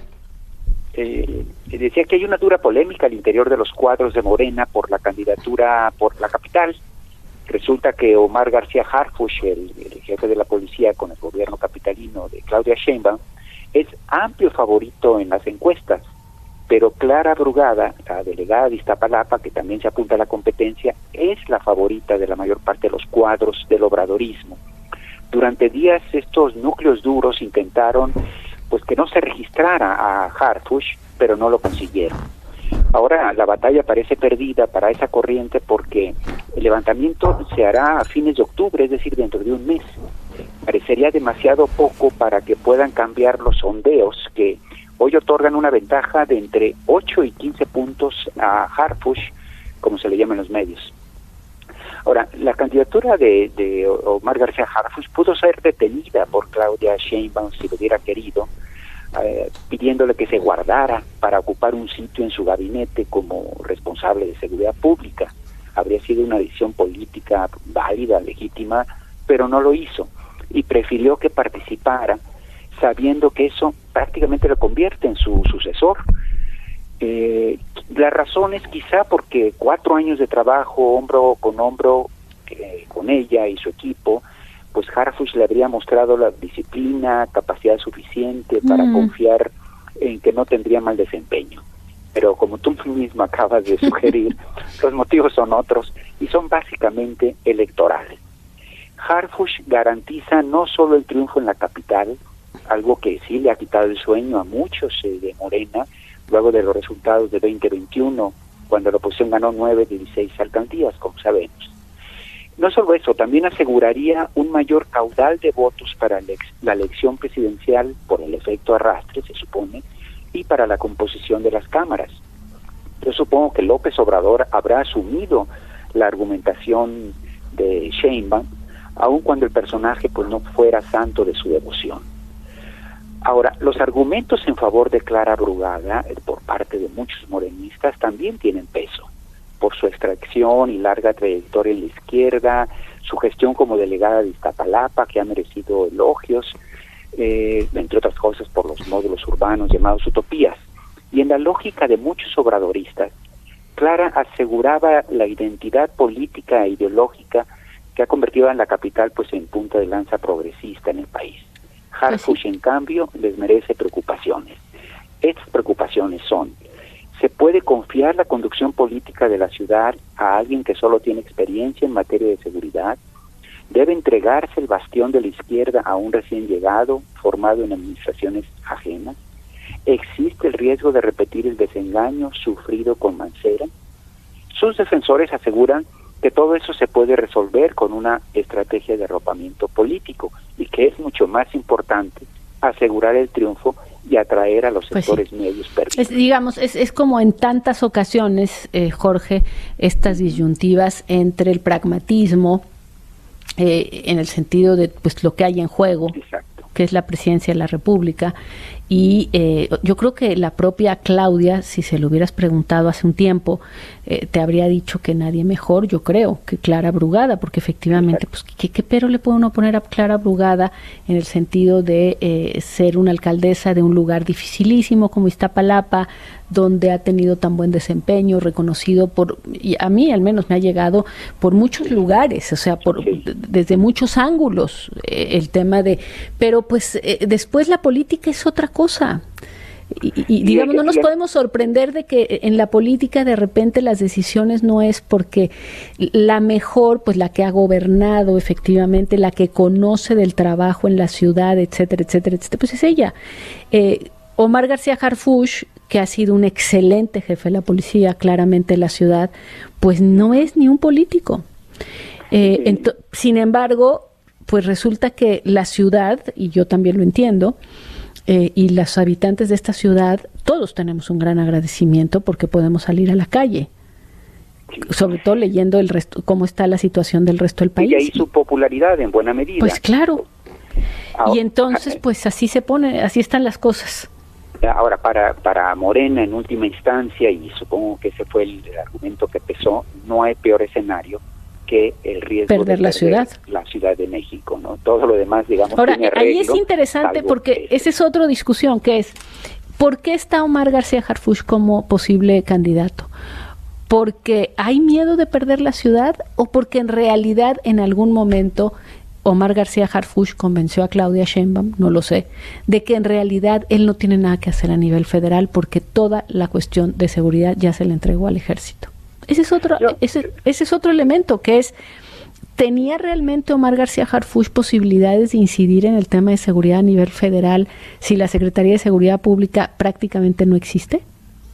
Eh, decía que hay una dura polémica al interior de los cuadros de Morena por la candidatura por la capital. Resulta que Omar García Harfuch, el, el jefe de la policía con el gobierno capitalino de Claudia Sheinbaum, es amplio favorito en las encuestas, pero Clara Brugada, la delegada de Iztapalapa, que también se apunta a la competencia, es la favorita de la mayor parte de los cuadros del obradorismo. Durante días estos núcleos duros intentaron pues que no se registrara a Harfuch, pero no lo consiguieron. Ahora la batalla parece perdida para esa corriente porque el levantamiento se hará a fines de octubre, es decir, dentro de un mes. Parecería demasiado poco para que puedan cambiar los sondeos que hoy otorgan una ventaja de entre ocho y quince puntos a Harfuch, como se le llama en los medios. Ahora, la candidatura de, de Omar García Harfuch pudo ser detenida por Claudia Sheinbaum si lo hubiera querido, eh, pidiéndole que se guardara para ocupar un sitio en su gabinete como responsable de seguridad pública. Habría sido una decisión política válida, legítima, pero no lo hizo y prefirió que participara sabiendo que eso prácticamente lo convierte en su sucesor. Eh, la razón es quizá porque cuatro años de trabajo hombro con hombro eh, con ella y su equipo, pues Harfuch le habría mostrado la disciplina, capacidad suficiente para mm. confiar en que no tendría mal desempeño. Pero como tú mismo acabas de sugerir, los motivos son otros y son básicamente electorales. Harfuch garantiza no solo el triunfo en la capital, algo que sí le ha quitado el sueño a muchos eh, de Morena, luego de los resultados de veinte veintiuno, cuando la oposición ganó nueve de dieciséis alcaldías, como sabemos. No solo eso, también aseguraría un mayor caudal de votos para la elección presidencial por el efecto arrastre, se supone, y para la composición de las cámaras. Yo supongo que López Obrador habrá asumido la argumentación de Sheinbaum, aun cuando el personaje pues no fuera santo de su devoción. Ahora, los argumentos en favor de Clara Brugada, eh, por parte de muchos morenistas, también tienen peso, por su extracción y larga trayectoria en la izquierda, su gestión como delegada de Iztapalapa, que ha merecido elogios, eh, entre otras cosas por los módulos urbanos llamados utopías. Y en la lógica de muchos obradoristas, Clara aseguraba la identidad política e ideológica que ha convertido en la capital pues en punta de lanza progresista en el país. Harfuch, en cambio, les merece preocupaciones. Estas preocupaciones son: ¿se puede confiar la conducción política de la ciudad a alguien que solo tiene experiencia en materia de seguridad? ¿Debe entregarse el bastión de la izquierda a un recién llegado, formado en administraciones ajenas? ¿Existe el riesgo de repetir el desengaño sufrido con Mancera? Sus defensores aseguran que todo eso se puede resolver con una estrategia de arropamiento político y que es mucho más importante asegurar el triunfo y atraer a los pues sectores sí. medios perdidos. Es, digamos, es, es como en tantas ocasiones, eh, Jorge, estas disyuntivas entre el pragmatismo, eh, en el sentido de pues lo que hay en juego. Exacto. Que es la presidencia de la República, y eh, yo creo que la propia Claudia, si se lo hubieras preguntado hace un tiempo, eh, te habría dicho que nadie mejor, yo creo, que Clara Brugada, porque efectivamente, pues, ¿qué, qué pero le puede uno poner a Clara Brugada en el sentido de eh, ser una alcaldesa de un lugar dificilísimo como Iztapalapa, donde ha tenido tan buen desempeño, reconocido por, y a mí al menos me ha llegado por muchos lugares, o sea, por desde muchos ángulos, eh, el tema de, pero pues eh, después la política es otra cosa. Y, y digamos, no nos podemos sorprender de que en la política de repente las decisiones no es porque la mejor, pues la que ha gobernado efectivamente, la que conoce del trabajo en la ciudad, etcétera, etcétera, etcétera, pues es ella. Eh, Omar García Harfuch, que ha sido un excelente jefe de la policía, claramente de la ciudad, pues no es ni un político. Eh, ento- sin embargo, pues resulta que la ciudad, y yo también lo entiendo, eh, y los habitantes de esta ciudad, todos tenemos un gran agradecimiento porque podemos salir a la calle, sobre todo leyendo el resto, cómo está la situación del resto del país. Y ahí su popularidad en buena medida. Pues claro. Ahora, y entonces, pues así se pone, así están las cosas. Ahora, para, para Morena, en última instancia, y supongo que ese fue el, el argumento que pesó, no hay peor escenario que el riesgo perder de la perder ciudad. la Ciudad de México, ¿no? Todo lo demás, digamos, ahora, tiene arreglo, ahí es interesante porque esa es otra discusión, que es, ¿por qué está Omar García Harfuch como posible candidato? ¿Porque hay miedo de perder la ciudad o porque en realidad en algún momento Omar García Harfuch convenció a Claudia Sheinbaum, no lo sé, de que en realidad él no tiene nada que hacer a nivel federal porque toda la cuestión de seguridad ya se le entregó al ejército? Ese es otro, ese, ese es otro elemento, que es, ¿tenía realmente Omar García Harfuch posibilidades de incidir en el tema de seguridad a nivel federal si la Secretaría de Seguridad Pública prácticamente no existe?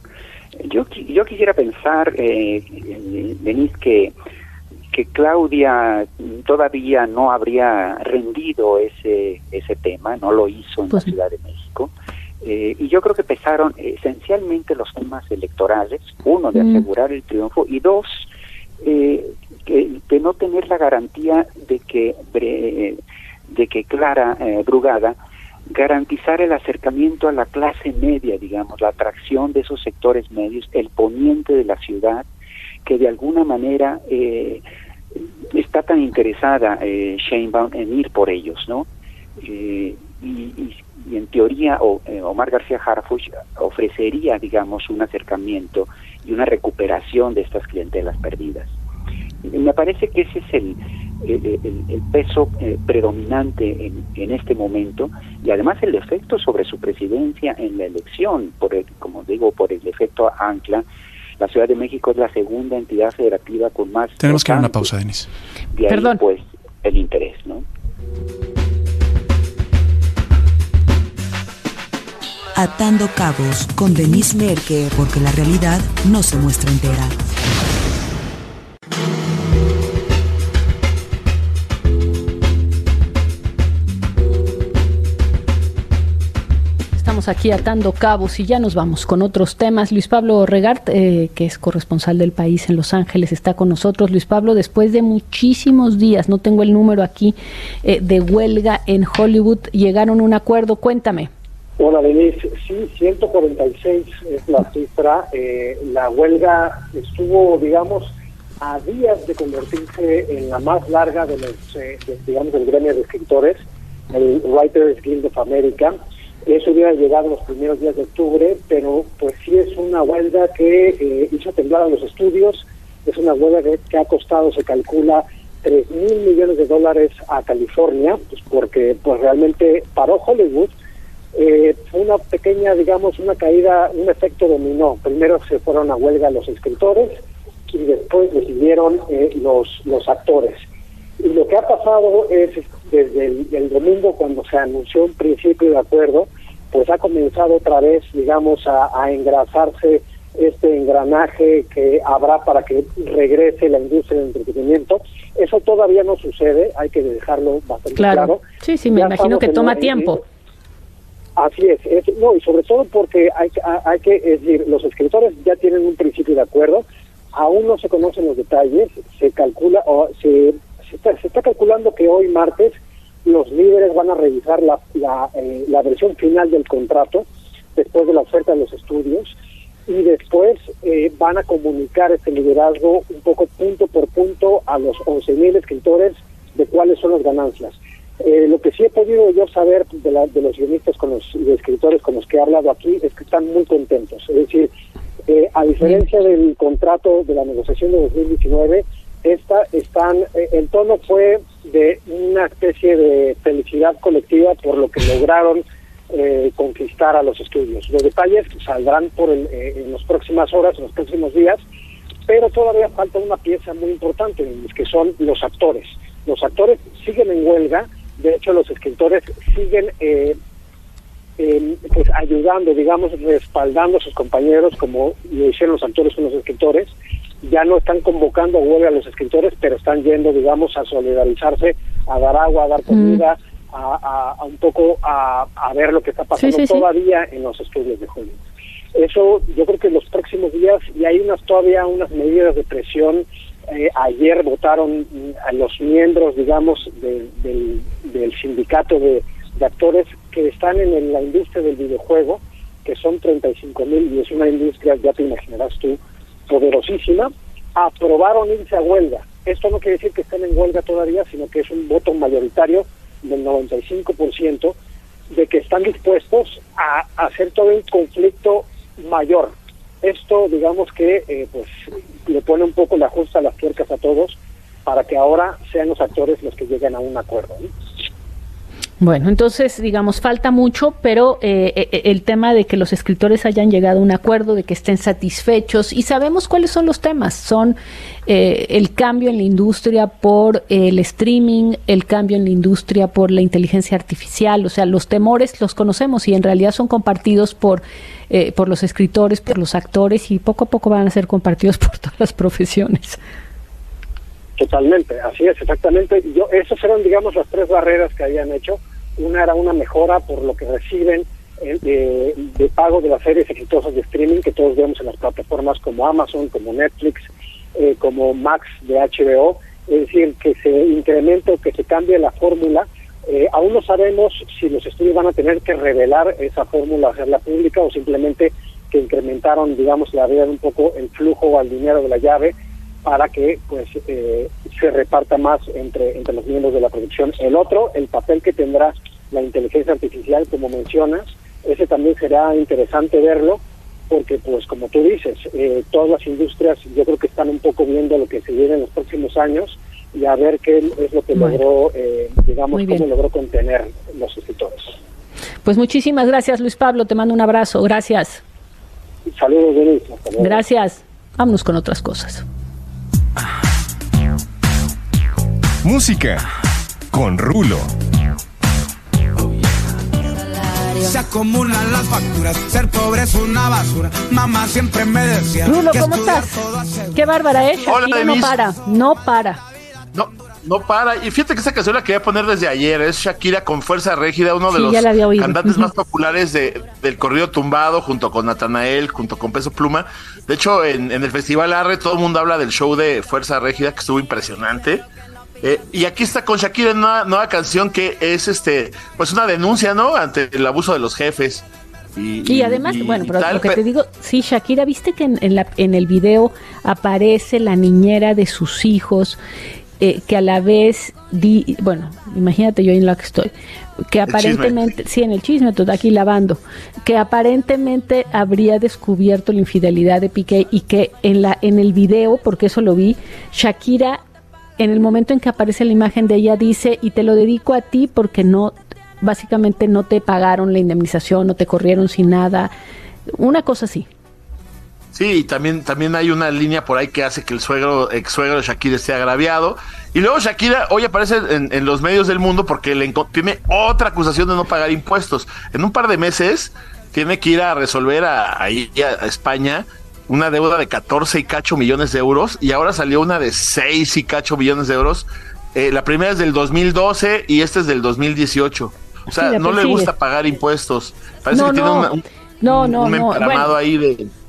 Yo, yo quisiera pensar, eh, Denise, que que Claudia todavía no habría rendido ese ese tema, no lo hizo en pues, la Ciudad de México, eh, y yo creo que pesaron esencialmente los temas electorales, uno de mm. asegurar el triunfo, y dos, eh, que, de no tener la garantía de que eh, de que Clara eh, Brugada garantizar el acercamiento a la clase media, digamos, la atracción de esos sectores medios, el poniente de la ciudad, que de alguna manera eh, está tan interesada eh, Sheinbaum en ir por ellos, ¿no? Eh, y, y, y en teoría o, eh, Omar García Harfuch ofrecería, digamos, un acercamiento y una recuperación de estas clientelas perdidas. Y me parece que ese es el, el, el, el peso eh, predominante en, en este momento, y además el efecto sobre su presidencia en la elección, por el, como digo, por el efecto ancla. La Ciudad de México es la segunda entidad federativa con más... Tenemos que dar una pausa, Denise. De ahí, Perdón. pues, el interés, ¿no? Atando Cabos con Denise Merker, porque la realidad no se muestra entera. Aquí atando cabos y ya nos vamos con otros temas. Luis Pablo Regart, eh, que es corresponsal del País en Los Ángeles, está con nosotros. Luis Pablo, después de muchísimos días, no tengo el número aquí, eh, de huelga en Hollywood, llegaron a un acuerdo. Cuéntame. Hola, Denise. Sí, ciento cuarenta y seis es la cifra. Eh, la huelga estuvo, digamos, a días de convertirse en la más larga de los, eh, de, digamos, del gremio de escritores, el Writers Guild of America. Eso hubiera llegado los primeros días de octubre, pero pues sí es una huelga que eh, hizo temblar a los estudios. Es una huelga que, que ha costado, se calcula, tres mil millones de dólares a California, pues porque pues realmente paró Hollywood. Eh, fue una pequeña, digamos, una caída, un efecto dominó. Primero se fueron a huelga los escritores y después decidieron eh, los, los actores. Y lo que ha pasado es, desde el, el domingo, cuando se anunció un principio de acuerdo, pues ha comenzado otra vez, digamos, a, a engrasarse este engranaje que habrá para que regrese la industria del entretenimiento. Eso todavía no sucede, hay que dejarlo bastante claro. claro. Sí, sí, me ya imagino que toma tiempo. Así es, es, no, y sobre todo porque hay, hay que, es decir, los escritores ya tienen un principio de acuerdo, aún no se conocen los detalles, se calcula o se se está, se está calculando que hoy martes los líderes van a revisar la, la, eh, la versión final del contrato después de la oferta de los estudios, y después eh, van a comunicar este liderazgo un poco punto por punto a los once mil escritores de cuáles son las ganancias. Eh, lo que sí he podido yo saber de, la, de los guionistas con los de escritores con los que he hablado aquí es que están muy contentos. Es decir, eh, a diferencia del contrato de la negociación de dos mil diecinueve, esta están eh, el tono fue de una especie de felicidad colectiva por lo que lograron eh, conquistar a los estudios. Los detalles saldrán por el, eh, en las próximas horas, en los próximos días, pero todavía falta una pieza muy importante, que son los actores. Los actores siguen en huelga. De hecho, los escritores siguen eh, eh, pues ayudando, digamos, respaldando a sus compañeros, como lo hicieron los actores con los escritores. Ya no están convocando a huelga a los escritores, pero están yendo, digamos, a solidarizarse, a dar agua, a dar comida, mm. a, a, a un poco a, a ver lo que está pasando sí, sí, todavía sí. en los estudios de Hollywood. Eso, yo creo que en los próximos días, y hay unas todavía unas medidas de presión. Eh, ayer votaron a los miembros, digamos, de, de, del sindicato de, de actores que están en, en la industria del videojuego, que son treinta y cinco mil, y es una industria, ya te imaginarás tú, poderosísima. Aprobaron irse a huelga. Esto no quiere decir que estén en huelga todavía, sino que es un voto mayoritario del noventa y cinco por ciento de que están dispuestos a, a hacer todo un conflicto mayor. Esto, digamos que eh, pues le pone un poco la justa a las tuercas a todos para que ahora sean los actores los que lleguen a un acuerdo, ¿no? Bueno, entonces, digamos, falta mucho, pero eh, el tema de que los escritores hayan llegado a un acuerdo, de que estén satisfechos, y sabemos cuáles son los temas, son eh, el cambio en la industria por el streaming, el cambio en la industria por la inteligencia artificial, o sea, los temores los conocemos y en realidad son compartidos por, eh, por los escritores, por los actores, y poco a poco van a ser compartidos por todas las profesiones. Totalmente, así es, exactamente. Yo, esas eran, digamos, las tres barreras que habían hecho. Una era una mejora por lo que reciben eh, de, de pago de las series exitosas de streaming que todos vemos en las plataformas como Amazon, como Netflix, eh, como Max de H B O. Es decir, que se incremente o que se cambie la fórmula. Eh, aún no sabemos si los estudios van a tener que revelar esa fórmula, hacerla pública, o simplemente que incrementaron, digamos, le abrieron un poco el flujo al dinero de la llave para que pues eh, se reparta más entre entre los miembros de la producción. El otro, el papel que tendrá la inteligencia artificial, como mencionas, ese también será interesante verlo, porque pues como tú dices, eh, todas las industrias yo creo que están un poco viendo lo que se viene en los próximos años y a ver qué es lo que bueno. logró, eh, digamos, cómo logró contener los escritores. Pues muchísimas gracias, Luis Pablo, te mando un abrazo, gracias. Saludos, Denise. Hasta luego. Gracias. Vámonos con otras cosas. Música con Rulo. Se acumulan las facturas, ser pobre es una basura. Mamá siempre me decía. Rulo, ¿cómo estás? Qué bárbara es. Hola, Shakira no para, no para. No, no para. Y fíjate que esa canción la quería poner desde ayer. Es Shakira con Fuerza Régida, uno de sí, los cantantes uh-huh. más populares de, del corrido tumbado, junto con Natanael, junto con Peso Pluma. De hecho, en, en el Festival Arre todo el mundo habla del show de Fuerza Régida, que estuvo impresionante. Eh, y aquí está con Shakira en una nueva canción que es este pues una denuncia, ¿no?, ante el abuso de los jefes. Y, y además, y, bueno, pero tal, lo que pero... te digo, sí, Shakira, viste que en, en, la, en el video aparece la niñera de sus hijos, eh, que a la vez, di, bueno, imagínate yo en la que estoy, que aparentemente, sí, en el chisme, todo aquí lavando, que aparentemente habría descubierto la infidelidad de Piqué y que en la en el video, porque eso lo vi, Shakira, en el momento en que aparece la imagen de ella, dice, y te lo dedico a ti porque no, básicamente no te pagaron la indemnización, no te corrieron sin nada, una cosa así. Sí, y también, también hay una línea por ahí que hace que el suegro, ex suegro de Shakira esté agraviado. Y luego Shakira hoy aparece en, en los medios del mundo porque le tiene otra acusación de no pagar impuestos. En un par de meses tiene que ir a resolver a, a, a España una deuda de catorce y cacho millones de euros, y ahora salió una de seis y cacho millones de euros. Eh, la primera es del dos mil doce y esta es del dos mil dieciocho. O sea, sí, no le gusta pagar impuestos. Parece no, que no, tiene una, un, no, no, un no. entramado bueno, ahí de...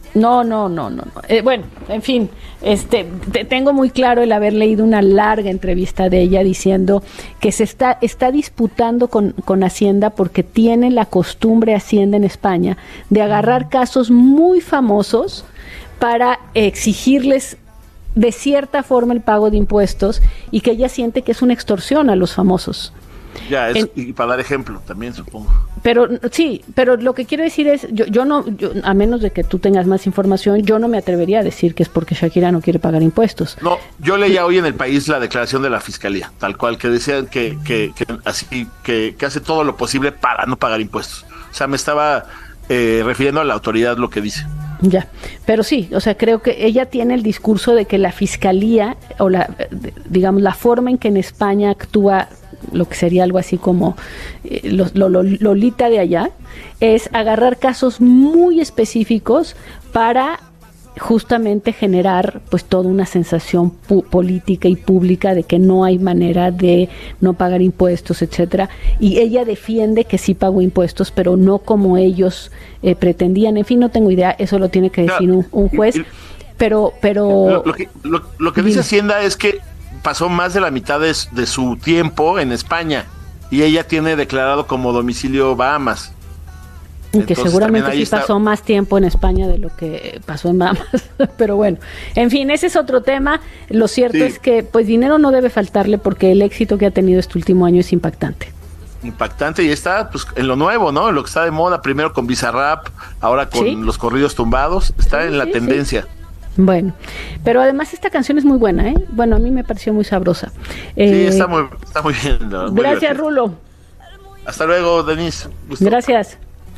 No, no, no, no. no. Eh, bueno, en fin, este, te, tengo muy claro el haber leído una larga entrevista de ella diciendo que se está, está disputando con, con Hacienda porque tiene la costumbre Hacienda en España de agarrar casos muy famosos para exigirles de cierta forma el pago de impuestos y que ella siente que es una extorsión a los famosos. Ya, es, En, y para dar ejemplo también, supongo. Pero sí, pero lo que quiero decir es, yo, yo no, yo, a menos de que tú tengas más información, yo no me atrevería a decir que es porque Shakira no quiere pagar impuestos. No, yo leía hoy en El País la declaración de la Fiscalía, tal cual, que decían que, que, que así que, que hace todo lo posible para no pagar impuestos. O sea, me estaba eh, refiriendo a la autoridad lo que dice. Ya, pero sí, o sea, creo que ella tiene el discurso de que la Fiscalía, o la, digamos, la forma en que en España actúa lo que sería algo así como eh, lo, lo, lo, Lolita de allá, es agarrar casos muy específicos para justamente generar pues toda una sensación pu- política y pública de que no hay manera de no pagar impuestos, etcétera, y ella defiende que sí pagó impuestos, pero no como ellos eh, pretendían. En fin, no tengo idea, eso lo tiene que decir un, un juez, pero pero lo, lo que, lo, lo que dice Hacienda es que pasó más de la mitad de, de su tiempo en España y ella tiene declarado como domicilio Bahamas. Que Entonces, seguramente sí está... pasó más tiempo en España de lo que pasó en Bahamas, pero bueno, en fin, ese es otro tema. Lo cierto sí. es que pues dinero no debe faltarle porque el éxito que ha tenido este último año es impactante. Impactante y está pues en lo nuevo, ¿no? Lo que está de moda, primero con Bizarrap, ahora con ¿Sí? los corridos tumbados, está sí, en la sí, tendencia. Sí. Bueno, pero además esta canción es muy buena, ¿eh? Bueno, a mí me pareció muy sabrosa. Eh, sí, está muy, está muy bien. No, muy gracias, divertido. Rulo. Hasta luego, Denise. Gusto. Gracias.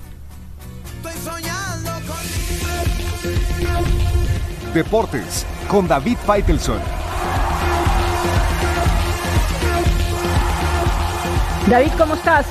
Deportes con David Faitelson. David, ¿cómo estás?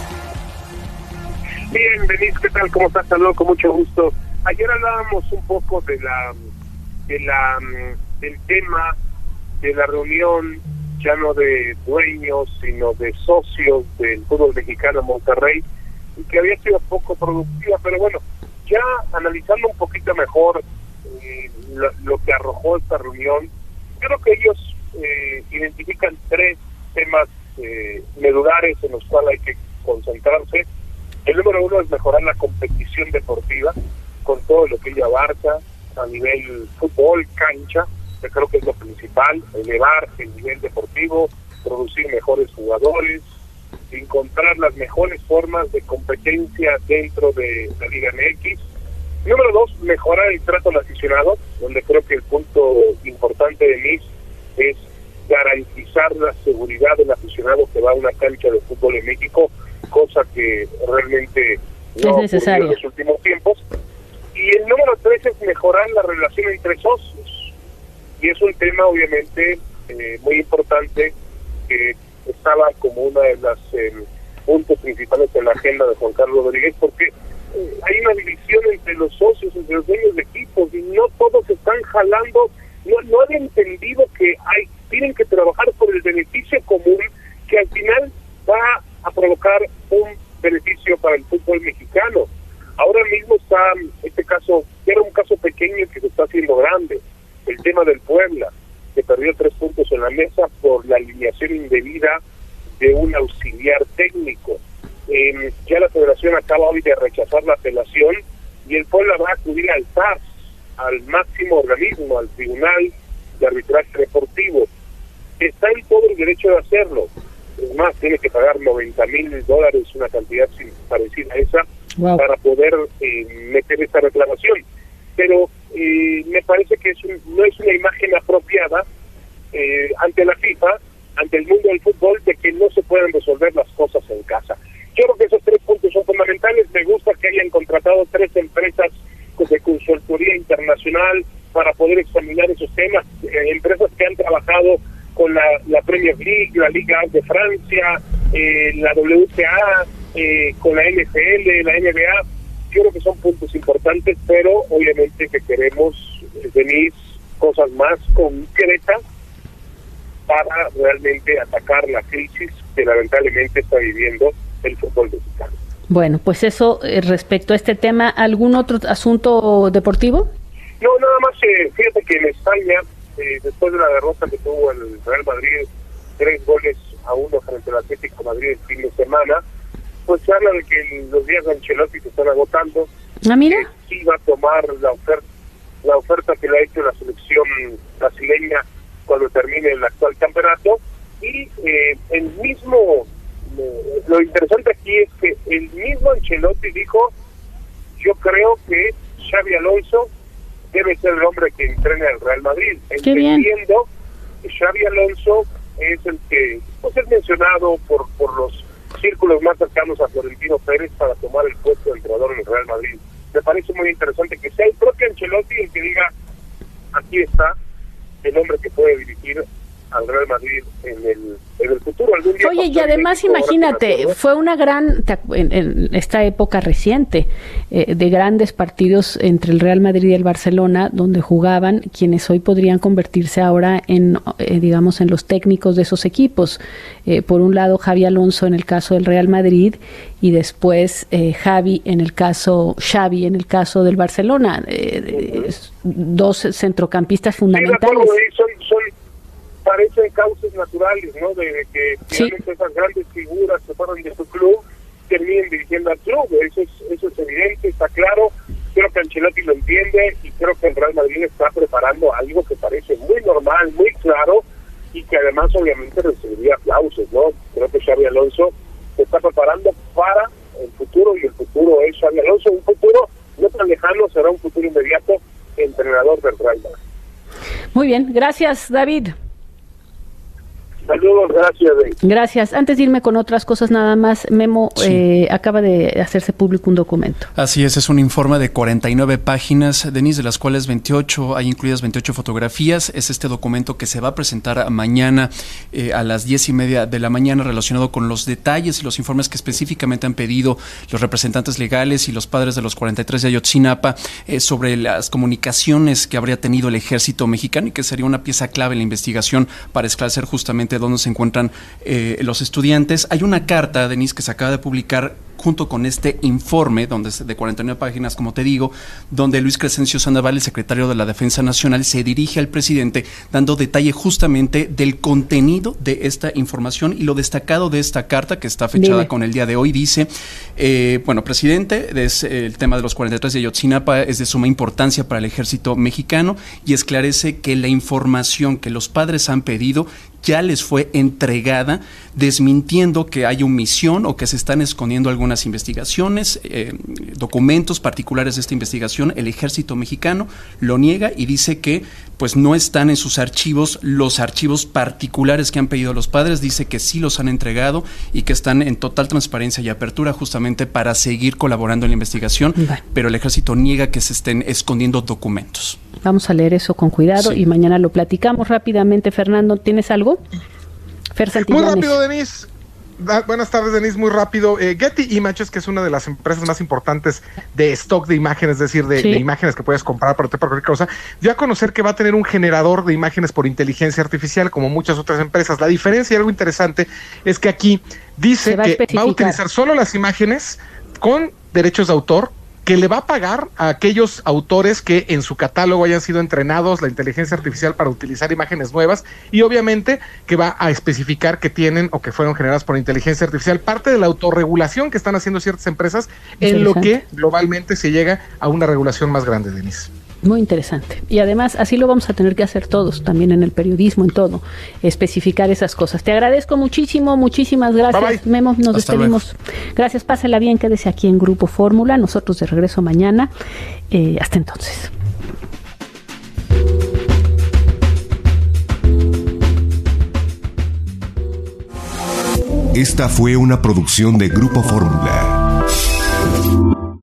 Bien, Denise, ¿qué tal? ¿Cómo estás? Saludos, con mucho gusto. Ayer hablábamos un poco de la, de la, del tema de la reunión, ya no de dueños, sino de socios del fútbol mexicano en Monterrey, y que había sido poco productiva, pero bueno, ya analizando un poquito mejor eh, lo, lo que arrojó esta reunión, creo que ellos eh, identifican tres temas eh, medulares en los cuales hay que concentrarse. El número uno es mejorar la competición deportiva, con todo lo que ella abarca a nivel fútbol, cancha, que creo que es lo principal, elevar el nivel deportivo, producir mejores jugadores, encontrar las mejores formas de competencia dentro de la Liga M X. Número dos, mejorar el trato al aficionado, donde creo que el punto importante de Miss es garantizar la seguridad del aficionado que va a una cancha de fútbol en México, cosa que realmente no ha ocurrido en los últimos tiempos. Y el número tres es mejorar la relación entre socios. Y es un tema, obviamente, eh, muy importante, que estaba como uno de los eh, puntos principales en la agenda de Juan Carlos Rodríguez, porque eh, hay una división entre los socios, entre los dueños de equipos, y no todos están jalando, no, no han entendido que hay tienen que trabajar por el beneficio común, que al final va a provocar un beneficio para el fútbol mexicano. Ahora mismo está este caso, que era un caso pequeño que se está haciendo grande, el tema del Puebla, que perdió tres puntos en la mesa por la alineación indebida de un auxiliar técnico. Eh, ya la federación acaba hoy de rechazar la apelación y el Puebla va a acudir al T A S, al máximo organismo, al Tribunal de Arbitraje Deportivo. Está en todo el derecho de hacerlo. Es más, tiene que pagar noventa mil dólares, una cantidad parecida a esa, wow, para poder eh, meter esta reclamación. Pero eh, me parece que es un, no es una imagen apropiada eh, ante la FIFA, ante el mundo del fútbol, de que no se pueden resolver las cosas en casa. Yo creo que esos tres puntos son fundamentales. Me gusta que hayan contratado tres empresas de consultoría internacional para poder examinar esos temas, eh, empresas que han trabajado con la, la Premier League, la Liga de Francia, eh, la W T A, eh, con la N F L, la N B A. Yo creo que son puntos importantes, pero obviamente que queremos venir cosas más concretas para realmente atacar la crisis que lamentablemente está viviendo el fútbol mexicano. Bueno, pues eso eh, respecto a este tema. ¿Algún otro asunto deportivo? No, nada más, eh, fíjate que en España, eh, después de la derrota que tuvo el Real Madrid, tres goles a uno frente al Atlético de Madrid el fin de semana, pues se habla de que los días de Ancelotti se están agotando. Ah, mira. Que sí va a tomar la oferta, la oferta que le ha hecho la selección brasileña cuando termine el actual campeonato. Y eh, el mismo, eh, lo interesante aquí es que el mismo Ancelotti dijo, yo creo que Xabi Alonso debe ser el hombre que entrene al Real Madrid, entendiendo que Xabi Alonso es el que pues es mencionado por por los círculos más cercanos a Florentino Pérez para tomar el puesto de entrenador en el Real Madrid. Me parece muy interesante que sea el propio Ancelotti el que diga, aquí está el hombre que puede dirigir al Real Madrid en el, en el futuro. Algún día. Oye, y además imagínate, fue una gran, en, en esta época reciente, eh, de grandes partidos entre el Real Madrid y el Barcelona, donde jugaban quienes hoy podrían convertirse ahora en, eh, digamos, en los técnicos de esos equipos. Eh, por un lado, Xabi Alonso en el caso del Real Madrid, y después eh, Xavi en el caso, Xavi en el caso del Barcelona. Eh, uh-huh. Dos centrocampistas fundamentales. Sí, son, son parecen causas naturales, ¿no? De, de que finalmente sí. Esas grandes figuras que fueron de su club terminen dirigiendo al club. Eso es, eso es evidente, está claro. Creo que Ancelotti lo entiende y creo que el Real Madrid está preparando algo que parece muy normal, muy claro y que además obviamente recibiría aplausos, ¿no? Creo que Xabi Alonso se está preparando para el futuro y el futuro es Xabi Alonso. Un futuro no tan lejano, será un futuro inmediato entrenador del Real Madrid. Muy bien, gracias, David. Saludos, gracias. David. Gracias. Antes de irme con otras cosas nada más, Memo, sí. eh, acaba de hacerse público un documento. Así es, es un informe de cuarenta y nueve páginas, Denise, de las cuales veintiocho, hay incluidas veintiocho fotografías. Es este documento que se va a presentar mañana eh, a las diez y media de la mañana, relacionado con los detalles y los informes que específicamente han pedido los representantes legales y los padres de los cuarenta y tres de Ayotzinapa eh, sobre las comunicaciones que habría tenido el ejército mexicano y que sería una pieza clave en la investigación para esclarecer justamente dónde se encuentran eh, los estudiantes. Hay una carta, Denise, que se acaba de publicar junto con este informe, donde de cuarenta y nueve páginas, como te digo, donde Luis Crescencio Sandoval, el secretario de la Defensa Nacional, se dirige al presidente dando detalle justamente del contenido de esta información y lo destacado de esta carta, que está fechada Dime. con el día de hoy. Dice, eh, bueno, presidente, es, eh, el tema de los cuarenta y tres de Ayotzinapa es de suma importancia para el ejército mexicano y esclarece que la información que los padres han pedido ya les fue entregada, desmintiendo que hay omisión o que se están escondiendo algunas investigaciones, eh, documentos particulares de esta investigación. El ejército mexicano lo niega y dice que pues no están en sus archivos los archivos particulares que han pedido los padres. Dice que sí los han entregado y que están en total transparencia y apertura justamente para seguir colaborando en la investigación, vale. Pero el ejército niega que se estén escondiendo documentos. Vamos a leer eso con cuidado, sí. Y mañana lo platicamos rápidamente. Fernando, ¿tienes algo? Fer Santillanes. Muy rápido, Denise. Da, buenas tardes, Denise, muy rápido. Eh, Getty Images, que es una de las empresas más importantes de stock de imágenes, es decir, de, sí. de imágenes que puedes comprar para, para cualquier cosa, dio a conocer que va a tener un generador de imágenes por inteligencia artificial, como muchas otras empresas. La diferencia, y algo interesante, es que aquí dice va que va a utilizar solo las imágenes con derechos de autor, que le va a pagar a aquellos autores que en su catálogo hayan sido entrenados la inteligencia artificial para utilizar imágenes nuevas, y obviamente que va a especificar que tienen o que fueron generadas por inteligencia artificial, parte de la autorregulación que están haciendo ciertas empresas, en lo que globalmente se llega a una regulación más grande, Denise. Muy interesante. Y además así lo vamos a tener que hacer todos, también en el periodismo, en todo, especificar esas cosas. Te agradezco muchísimo, muchísimas gracias. Bye, bye. Memo, nos Hasta despedimos. Luego. Gracias, pásela bien, quédese aquí en Grupo Fórmula. Nosotros de regreso mañana. Eh, hasta entonces. Esta fue una producción de Grupo Fórmula.